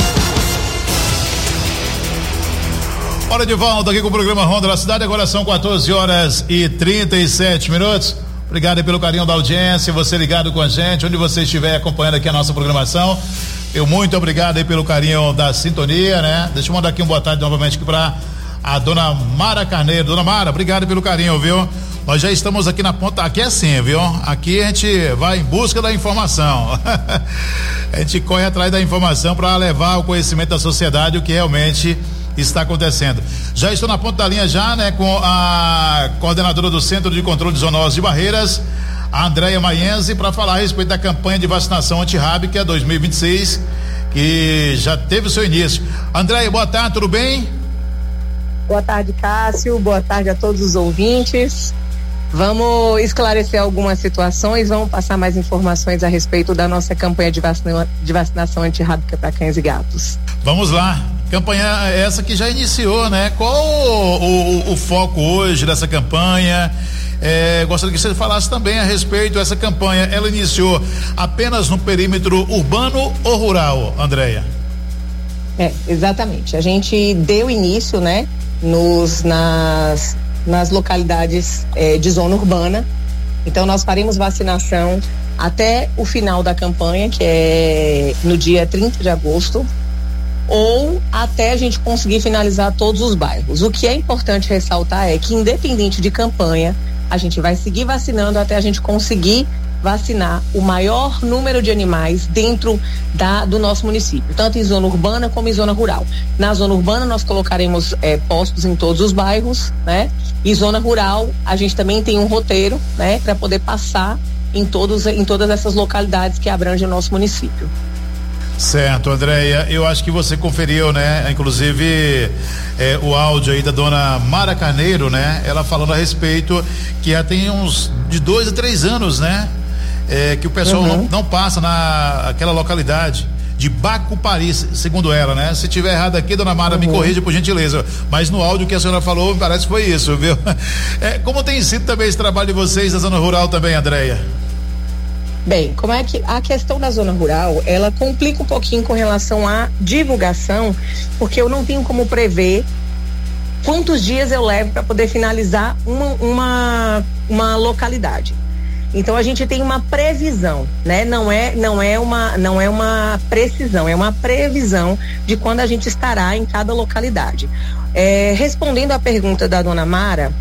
Hora de volta aqui com o programa Honda da Cidade. Agora são quatorze horas e trinta e sete minutos. Obrigado aí pelo carinho da audiência, você ligado com a gente, onde você estiver acompanhando aqui a nossa programação. Eu muito obrigado aí pelo carinho da sintonia, né? Deixa eu mandar aqui um boa tarde novamente aqui pra a dona Mara Carneiro. Dona Mara, obrigado pelo carinho, viu? Nós já estamos aqui na ponta, aqui é assim, viu? Aqui a gente vai em busca da informação. A gente corre atrás da informação para levar ao conhecimento da sociedade o que realmente está acontecendo. Já estou na ponta da linha já, né? Com a coordenadora do Centro de Controle de Zoonoses de Barreiras, a Andréia Maienzi, para falar a respeito da campanha de vacinação antirrábica dois mil e vinte e seis, que já teve o seu início. Andréia, boa tarde, tudo bem? Boa tarde, Cássio, boa tarde a todos os ouvintes. Vamos esclarecer algumas situações, vamos passar mais informações a respeito da nossa campanha de, vacina, de vacinação antirrábica para cães e gatos. Vamos lá, campanha essa que já iniciou, né? Qual o, o, o foco hoje dessa campanha? É, gostaria que você falasse também a respeito dessa campanha. Ela iniciou apenas no perímetro urbano ou rural, Andréia? É, exatamente. A gente deu início, né, nos, nas, nas localidades é, de zona urbana. Então nós faremos vacinação até o final da campanha, que é no dia trinta de agosto, ou até a gente conseguir finalizar todos os bairros. O que é importante ressaltar é que, independente de campanha, a gente vai seguir vacinando até a gente conseguir vacinar o maior número de animais dentro da, do nosso município, tanto em zona urbana como em zona rural. Na zona urbana nós colocaremos é, postos em todos os bairros, né? E zona rural a gente também tem um roteiro, né, para poder passar em todos em todas essas localidades que abrangem o nosso município. Certo, Andréia, eu acho que você conferiu, né, inclusive é, o áudio aí da dona Mara Carneiro, né, ela falando a respeito que já tem uns de dois a três anos, né, é, que o pessoal uhum. não, não passa naquela localidade de Bacupari, segundo ela, né? Se tiver errado aqui, dona Mara, uhum. me corrija por gentileza, mas no áudio que a senhora falou, parece que foi isso, viu? É, como tem sido também esse trabalho de vocês na zona rural também, Andréia? Bem, como é que a questão da zona rural, ela complica um pouquinho com relação à divulgação, porque eu não tenho como prever quantos dias eu levo para poder finalizar uma, uma, uma localidade. Então a gente tem uma previsão, né? Não é, não é uma, não é uma precisão, é uma previsão de quando a gente estará em cada localidade. É, respondendo à pergunta da dona Mara,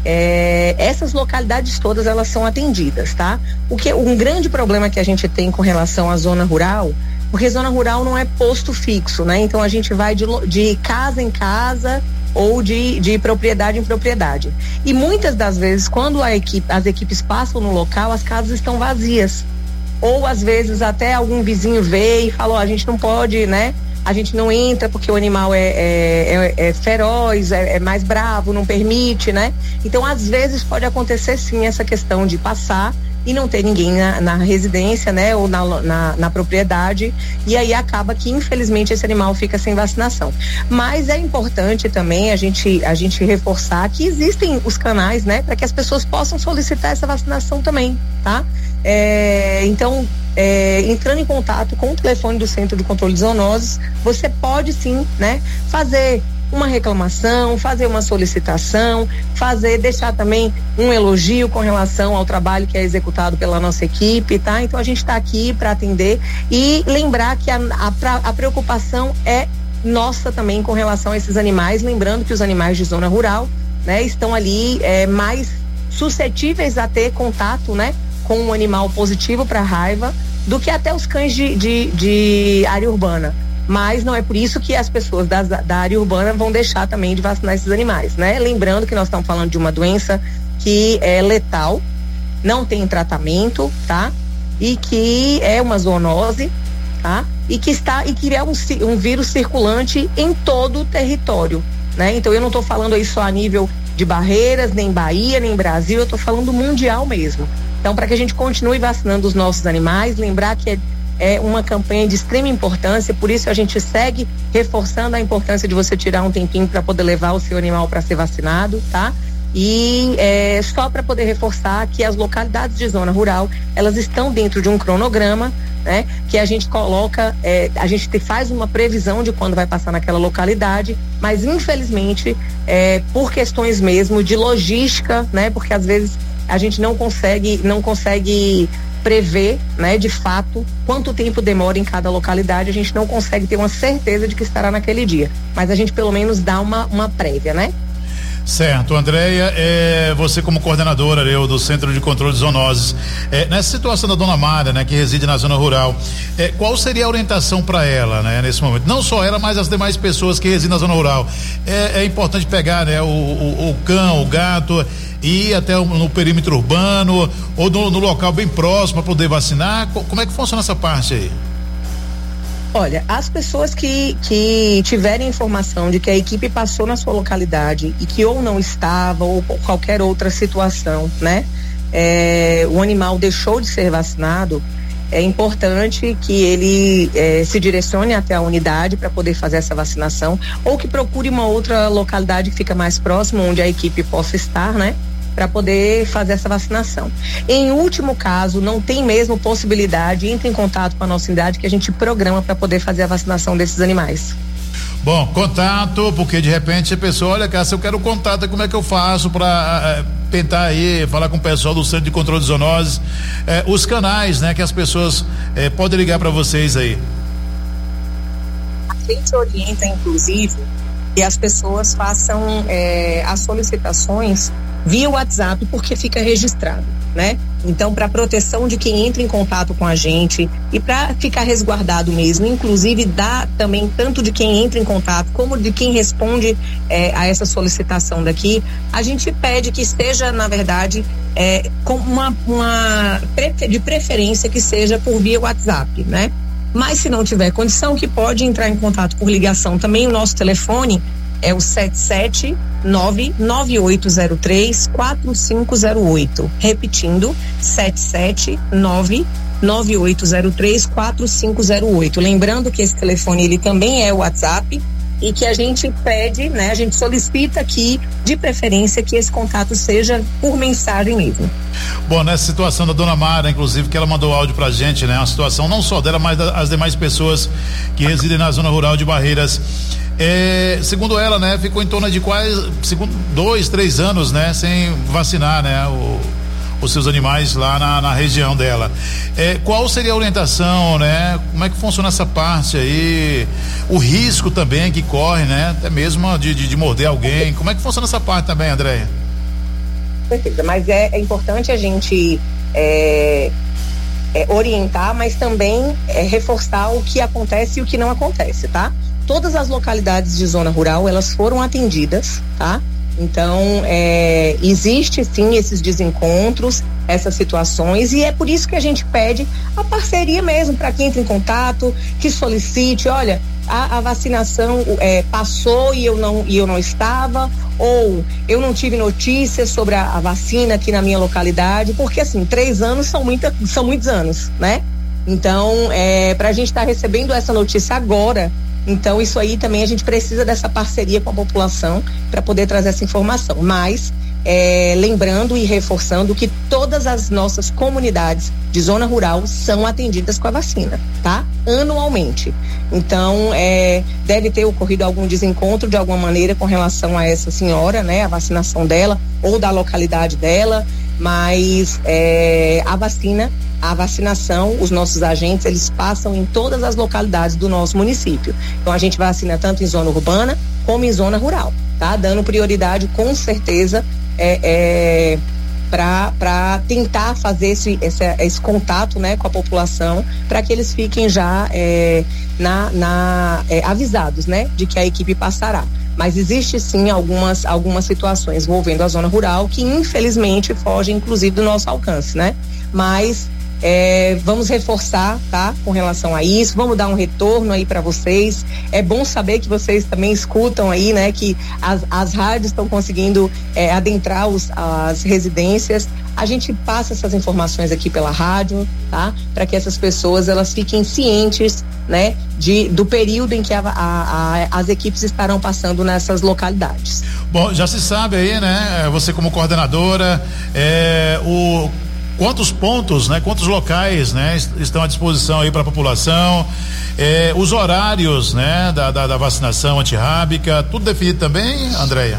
É, essas localidades todas elas são atendidas, tá? O que um grande problema que a gente tem com relação à zona rural, porque zona rural não é posto fixo, né? Então a gente vai de, de casa em casa ou de, de propriedade em propriedade. E muitas das vezes, quando a equipe, as equipes passam no local, as casas estão vazias. Ou às vezes até algum vizinho veio e falou, a gente não pode, né? A gente não entra porque o animal é, é, é, é feroz, é, é mais bravo, não permite, né? Então, às vezes pode acontecer sim essa questão de passar e não ter ninguém na, na residência, né, ou na, na, na propriedade, e aí acaba que infelizmente esse animal fica sem vacinação. Mas é importante também a gente, a gente reforçar que existem os canais, né, para que as pessoas possam solicitar essa vacinação também, tá? É, então, é, entrando em contato com o telefone do Centro de Controle de Zoonoses, você pode sim, né, fazer uma reclamação, fazer uma solicitação, fazer, deixar também um elogio com relação ao trabalho que é executado pela nossa equipe, tá? Então a gente está aqui para atender e lembrar que a, a, a preocupação é nossa também com relação a esses animais, lembrando que os animais de zona rural, né, estão ali é, mais suscetíveis a ter contato, né, com um animal positivo para raiva do que até os cães de, de, de área urbana. Mas não é por isso que as pessoas das, da área urbana vão deixar também de vacinar esses animais, né? Lembrando que nós estamos falando de uma doença que é letal, não tem tratamento, tá? E que é uma zoonose, tá? E que está e que é um, um vírus circulante em todo o território, né? Então eu não estou falando aí só a nível de Barreiras, nem Bahia, nem Brasil, eu estou falando mundial mesmo. Então, para que a gente continue vacinando os nossos animais, lembrar que é É uma campanha de extrema importância, por isso a gente segue reforçando a importância de você tirar um tempinho para poder levar o seu animal para ser vacinado, tá? E é, só para poder reforçar que as localidades de zona rural, elas estão dentro de um cronograma, né? Que a gente coloca, é, a gente te faz uma previsão de quando vai passar naquela localidade, mas infelizmente, é, por questões mesmo de logística, né? Porque às vezes a gente não consegue, não consegue prever, né, de fato, quanto tempo demora em cada localidade, a gente não consegue ter uma certeza de que estará naquele dia, mas a gente pelo menos dá uma, uma prévia, né? Certo, Andréia, é, você como coordenadora eu, do Centro de Controle de Zoonoses, é, nessa situação da dona Mara, né, que reside na zona rural, é, qual seria a orientação para ela, né, nesse momento? Não só ela, mas as demais pessoas que residem na zona rural. É, é importante pegar, né, o, o, o cão, o gato, ir até o, no perímetro urbano ou no, no local bem próximo para poder vacinar. Como é que funciona essa parte aí? Olha, as pessoas que, que tiverem informação de que a equipe passou na sua localidade e que ou não estava ou por qualquer outra situação, né? É, o animal deixou de ser vacinado, é importante que ele é, se direcione até a unidade para poder fazer essa vacinação ou que procure uma outra localidade que fica mais próxima, onde a equipe possa estar, né? Para poder fazer essa vacinação. Em último caso, não tem mesmo possibilidade, entre em contato com a nossa unidade que a gente programa para poder fazer a vacinação desses animais. Bom, contato, porque de repente a pessoa, olha, cara, se eu quero contato, como é que eu faço para uh, tentar aí falar com o pessoal do Centro de Controle de Zoonoses, uh, os canais, né, que as pessoas uh, podem ligar para vocês aí. A gente orienta, inclusive, que as pessoas façam eh, as solicitações via WhatsApp, porque fica registrado, né? Então, para proteção de quem entra em contato com a gente e para ficar resguardado mesmo, inclusive dá também tanto de quem entra em contato como de quem responde eh, a essa solicitação daqui, a gente pede que esteja, na verdade, eh, com uma, uma de preferência que seja por via WhatsApp, né? Mas se não tiver condição, que pode entrar em contato por ligação também. O nosso telefone é o sete sete nove nove oito zero três quatro cinco zero oito. Repetindo, sete sete nove nove oito zero três quatro cinco zero oito. Lembrando que esse telefone ele também é o WhatsApp e que a gente pede, né, a gente solicita aqui, de preferência, que esse contato seja por mensagem mesmo. Bom, nessa situação da dona Mara, inclusive, que ela mandou áudio pra gente, né, uma situação não só dela, mas das demais pessoas que residem na zona rural de Barreiras. É, segundo ela, né, ficou em torno de quase, segundo, dois, três anos, né, sem vacinar, né, o, os seus animais lá na, na região dela. É, qual seria a orientação, né? Como é que funciona essa parte aí? O risco também que corre, né? Até mesmo de, de, de morder alguém. Como é que funciona essa parte também, Andréia? Perfeito, mas é, é importante a gente é, é, orientar, mas também é, reforçar o que acontece e o que não acontece, tá? Todas as localidades de zona rural, elas foram atendidas, tá? Então, é, existe sim esses desencontros, essas situações, e é por isso que a gente pede a parceria mesmo, para quem entra em contato, que solicite, olha, a, a vacinação é, passou e eu não e eu não estava, ou eu não tive notícias sobre a, a vacina aqui na minha localidade, porque assim, três anos são, muita, são muitos anos, né? Então, é, para a gente estar tá recebendo essa notícia agora, então isso aí também a gente precisa dessa parceria com a população para poder trazer essa informação, mas É, lembrando e reforçando que todas as nossas comunidades de zona rural são atendidas com a vacina, tá? Anualmente. Então, é, deve ter ocorrido algum desencontro de alguma maneira com relação a essa senhora, né? A vacinação dela ou da localidade dela, mas é, a vacina, a vacinação, os nossos agentes, eles passam em todas as localidades do nosso município. Então, a gente vacina tanto em zona urbana como em zona rural, tá? Dando prioridade, com certeza, É, é, para tentar fazer esse, esse, esse contato, né, com a população, para que eles fiquem já é, na, na, é, avisados, né, de que a equipe passará. Mas existe sim algumas, algumas situações envolvendo a zona rural que infelizmente fogem inclusive do nosso alcance, né? Mas É, vamos reforçar, tá? Com relação a isso, vamos dar um retorno aí para vocês. É bom saber que vocês também escutam aí, né? Que as, as rádios estão conseguindo é, adentrar os, as residências. A gente passa essas informações aqui pela rádio, tá? Para que essas pessoas elas fiquem cientes, né? De, do período em que a, a, a, as equipes estarão passando nessas localidades. Bom, já se sabe aí, né? Você como coordenadora, é, o quantos pontos, né? Quantos locais, né? Estão à disposição aí para a população, é, os horários, né? Da, da, da vacinação antirrábica, tudo definido também, Andréia?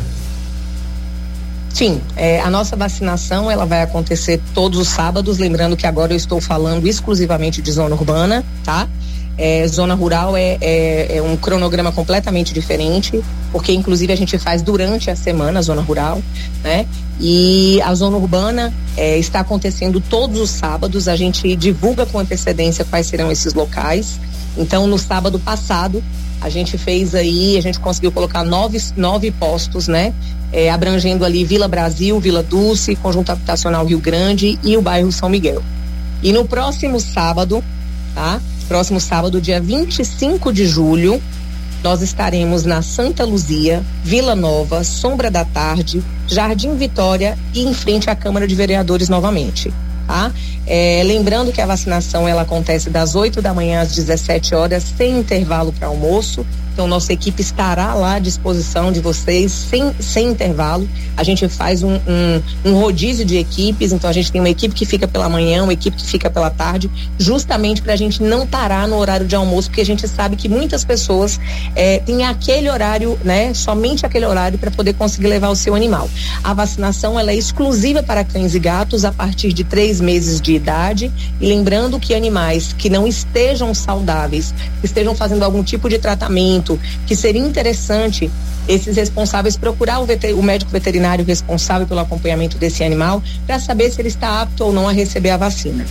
Sim, é, a nossa vacinação ela vai acontecer todos os sábados, lembrando que agora eu estou falando exclusivamente de zona urbana, tá? É, zona rural é, é, é um cronograma completamente diferente, porque inclusive a gente faz durante a semana a zona rural, né? E a zona urbana é, está acontecendo todos os sábados, a gente divulga com antecedência quais serão esses locais. Então, no sábado passado, a gente fez aí, a gente conseguiu colocar nove, nove postos, né? É, abrangendo ali Vila Brasil, Vila Dulce, Conjunto Habitacional Rio Grande e o bairro São Miguel. E no próximo sábado, tá? Próximo sábado, dia vinte e cinco de julho, nós estaremos na Santa Luzia, Vila Nova, Sombra da Tarde, Jardim Vitória e em frente à Câmara de Vereadores novamente, tá? É, lembrando que a vacinação ela acontece das oito da manhã às dezessete horas, sem intervalo para almoço. Então, nossa equipe estará lá à disposição de vocês, sem, sem intervalo. A gente faz um, um, um rodízio de equipes, então a gente tem uma equipe que fica pela manhã, uma equipe que fica pela tarde, justamente para a gente não parar no horário de almoço, porque a gente sabe que muitas pessoas é, têm aquele horário, né? Somente aquele horário para poder conseguir levar o seu animal. A vacinação, ela é exclusiva para cães e gatos a partir de três meses de idade, e lembrando que animais que não estejam saudáveis, que estejam fazendo algum tipo de tratamento, que seria interessante esses responsáveis procurar o, veter, o médico veterinário responsável pelo acompanhamento desse animal para saber se ele está apto ou não a receber a vacina.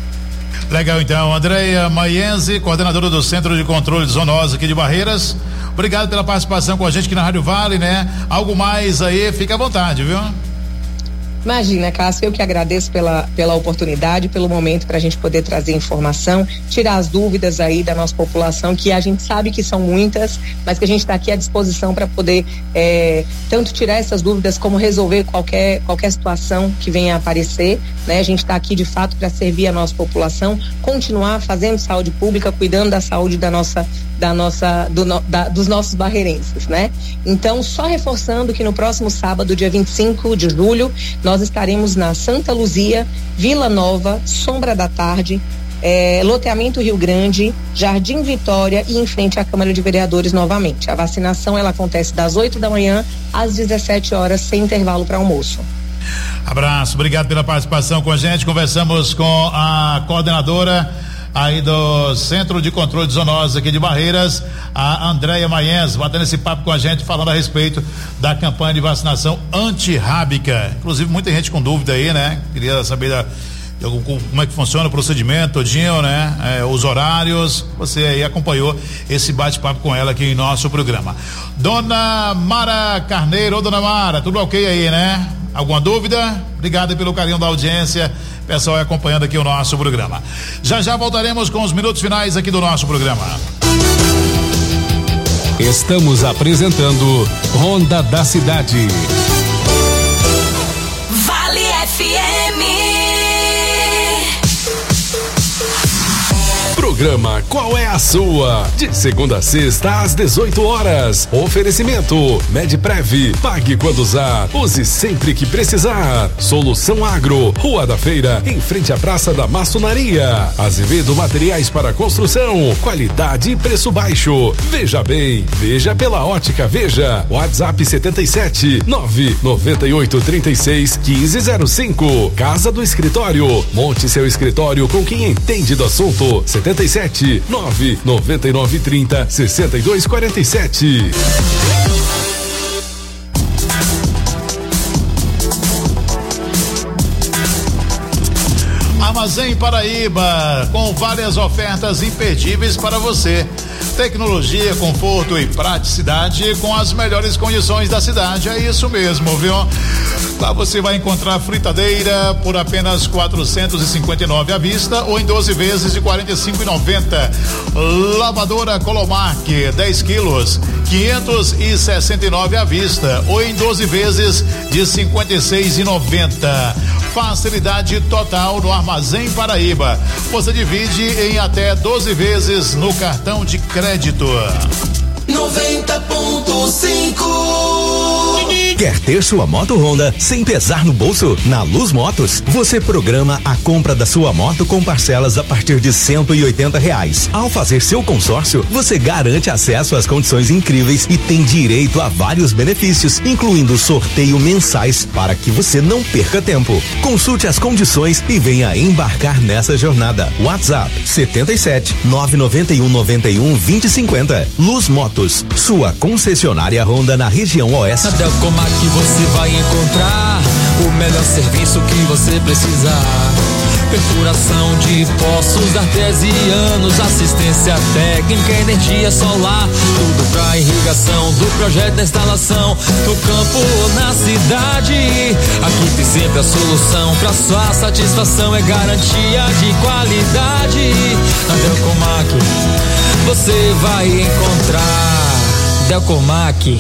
Legal, então, Andréia Maienzi, coordenadora do Centro de Controle de Zoonose aqui de Barreiras, obrigado pela participação com a gente aqui na Rádio Vale, né? Algo mais aí, fica à vontade, viu? Imagina, Cássio, eu que agradeço pela, pela oportunidade, pelo momento para a gente poder trazer informação, tirar as dúvidas aí da nossa população, que a gente sabe que são muitas, mas que a gente está aqui à disposição para poder é, tanto tirar essas dúvidas como resolver qualquer, qualquer situação que venha a aparecer, né? A gente está aqui de fato para servir a nossa população, continuar fazendo saúde pública, cuidando da saúde da nossa da nossa, do, da, dos nossos barreirenses, né? Então, só reforçando que no próximo sábado, dia vinte e cinco de julho, nós estaremos na Santa Luzia, Vila Nova, Sombra da Tarde, é, Loteamento Rio Grande, Jardim Vitória e em frente à Câmara de Vereadores novamente. A vacinação, ela acontece das oito da manhã às dezessete horas, sem intervalo para almoço. Abraço, obrigado pela participação com a gente. Conversamos com a coordenadora aí do Centro de Controle de Zoonose aqui de Barreiras, a Andréia Maienzi, batendo esse papo com a gente, falando a respeito da campanha de vacinação antirrábica. Inclusive, muita gente com dúvida aí, né? Queria saber da, de, como é que funciona o procedimento todinho, né? É, os horários. Você aí acompanhou esse bate-papo com ela aqui em nosso programa. Dona Mara Carneiro, ô Dona Mara, tudo ok aí, né? Alguma dúvida? Obrigado pelo carinho da audiência. Pessoal acompanhando aqui o nosso programa. Já já voltaremos com os minutos finais aqui do nosso programa. Estamos apresentando Ronda da Cidade. Vale F M. Programa Qual é a Sua? De segunda a sexta às dezoito horas. Oferecimento Medprev. Pague quando usar. Use sempre que precisar. Solução Agro. Rua da Feira, em frente à Praça da Maçonaria. Azevedo Materiais para Construção. Qualidade e preço baixo. Veja bem. Veja pela Ótica Veja. WhatsApp setenta e sete nove noventa e oito trinta e seis quinze zero cinco. Casa do Escritório. Monte seu escritório com quem entende do assunto. setenta e sete nove noventa e nove trinta sessenta e dois quarenta e sete. Armazém Paraíba, com várias ofertas imperdíveis para você. Tecnologia, conforto e praticidade com as melhores condições da cidade. É isso mesmo, viu? Lá você vai encontrar fritadeira por apenas quatrocentos e cinquenta e nove à vista ou em doze vezes de quarenta e cinco e noventa. Lavadora Colomark dez quilos, quinhentos e sessenta e nove à vista ou em doze vezes de cinquenta e seis e noventa. Facilidade total no Armazém Paraíba. Você divide em até doze vezes no cartão de crédito. noventa ponto cinco. Quer ter sua moto Honda sem pesar no bolso? Na Luz Motos, você programa a compra da sua moto com parcelas a partir de cento e oitenta reais. Ao fazer seu consórcio, você garante acesso às condições incríveis e tem direito a vários benefícios, incluindo sorteio mensais para que você não perca tempo. Consulte as condições e venha embarcar nessa jornada. WhatsApp setenta e sete nove noventa e um noventa e um vinte e cinquenta. Luz Motos, sua concessionária Honda na região oeste. Na Delcomac você vai encontrar o melhor serviço que você precisar. Perfuração de poços artesianos, assistência técnica, energia solar, tudo pra irrigação do projeto da instalação do campo ou na cidade. Aqui tem sempre a solução pra sua satisfação, é garantia de qualidade. Na Delcomac você vai encontrar Delcomac.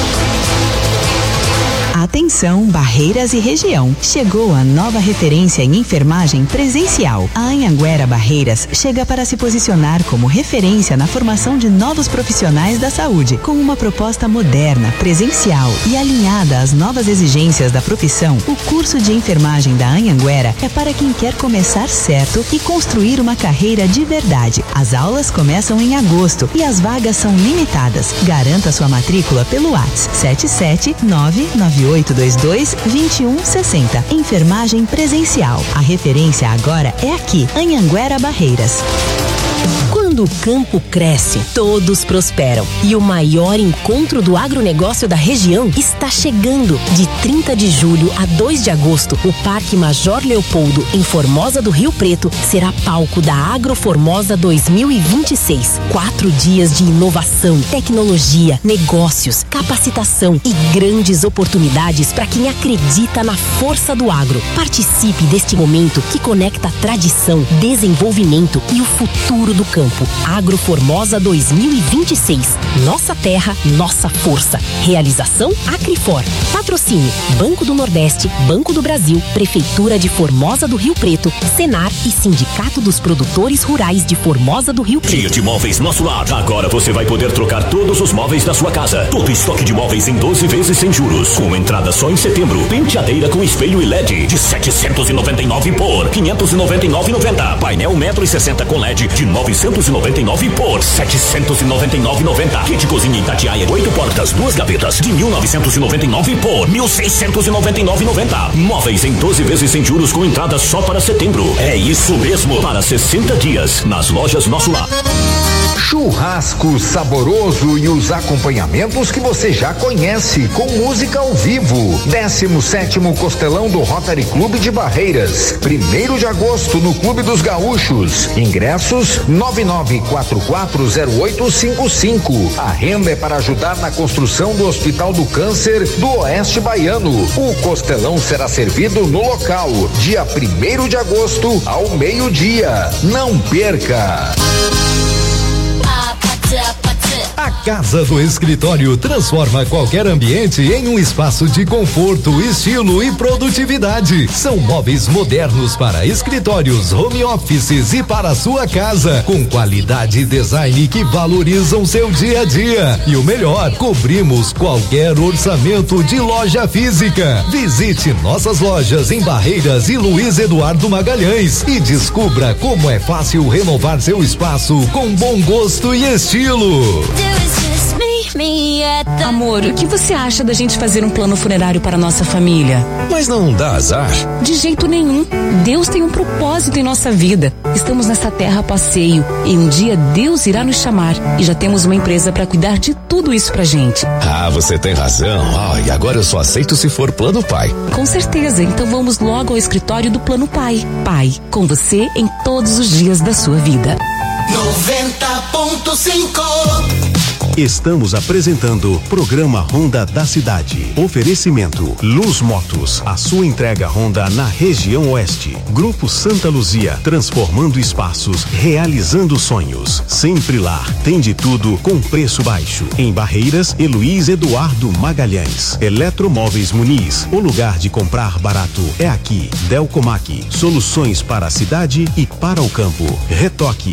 Atenção, Barreiras e região. Chegou a nova referência em enfermagem presencial. A Anhanguera Barreiras chega para se posicionar como referência na formação de novos profissionais da saúde, com uma proposta moderna, presencial e alinhada às novas exigências da profissão. O curso de enfermagem da Anhanguera é para quem quer começar certo e construir uma carreira de verdade. As aulas começam em agosto e as vagas são limitadas. Garanta sua matrícula pelo WhatsApp sete sete nove nove oito dois dois dois um seis zero. Enfermagem presencial. A referência agora é aqui, Anhanguera Barreiras. Quando o campo cresce, todos prosperam. E o maior encontro do agronegócio da região está chegando. De trinta de julho a dois de agosto, o Parque Major Leopoldo, em Formosa do Rio Preto, será palco da Agroformosa dois mil e vinte e seis. Quatro dias de inovação, tecnologia, negócios, capacitação e grandes oportunidades para quem acredita na força do agro. Participe deste momento que conecta tradição, desenvolvimento e o futuro do campo. Agroformosa dois mil e vinte e seis. Nossa terra, nossa força. Realização Acrifor. Patrocínio Banco do Nordeste, Banco do Brasil, Prefeitura de Formosa do Rio Preto, Senar e Sindicato dos Produtores Rurais de Formosa do Rio Preto. Fiat Móveis Nosso Lar. Agora você vai poder trocar todos os móveis da sua casa. Todo estoque de móveis em doze vezes sem juros. Com entrada só em setembro. Penteadeira com espelho e L E D de setecentos e noventa e nove por quinhentos e noventa e nove e noventa. Painel um metro e sessenta com L E D de novecentos e noventa e nove por setecentos e noventa e nove e noventa. Kit cozinha Itatiaia, oito portas, duas gavetas de mil novecentos e noventa e nove por mil seiscentos e noventa e nove e noventa. Móveis em doze vezes sem juros com entrada só para setembro. É isso mesmo, para sessenta dias nas lojas Nosso Lar. Churrasco saboroso e os acompanhamentos que você já conhece, com música ao vivo. décimo sétimo Costelão do Rotary Clube de Barreiras, primeiro de agosto no Clube dos Gaúchos. Ingressos nove nove quatro quatro zero oito cinco cinco. A renda é para ajudar na construção do Hospital do Câncer do Oeste Baiano. O costelão será servido no local, dia primeiro de agosto ao meio-dia. Não perca! A Casa do Escritório transforma qualquer ambiente em um espaço de conforto, estilo e produtividade. São móveis modernos para escritórios, home offices e para a sua casa, com qualidade e design que valorizam seu dia a dia. E o melhor, cobrimos qualquer orçamento de loja física. Visite nossas lojas em Barreiras e Luiz Eduardo Magalhães e descubra como é fácil renovar seu espaço com bom gosto e estilo. Amor, o que você acha da gente fazer um plano funerário para nossa família? Mas não dá azar? De jeito nenhum. Deus tem um propósito em nossa vida. Estamos nessa terra a passeio e um dia Deus irá nos chamar e já temos uma empresa para cuidar de tudo isso pra gente. Ah, você tem razão. Ah, e agora eu só aceito se for Plano Pai. Com certeza, então vamos logo ao escritório do Plano Pai. Pai, com você em todos os dias da sua vida. noventa ponto cinco. Estamos apresentando Programa Honda da Cidade. Oferecimento Luz Motos, a sua entrega Honda na região oeste. Grupo Santa Luzia, transformando espaços, realizando sonhos. Sempre lá, tem de tudo com preço baixo. Em Barreiras e Luiz Eduardo Magalhães. Eletromóveis Muniz, o lugar de comprar barato é aqui. Delcomac, soluções para a cidade e para o campo. Retoque,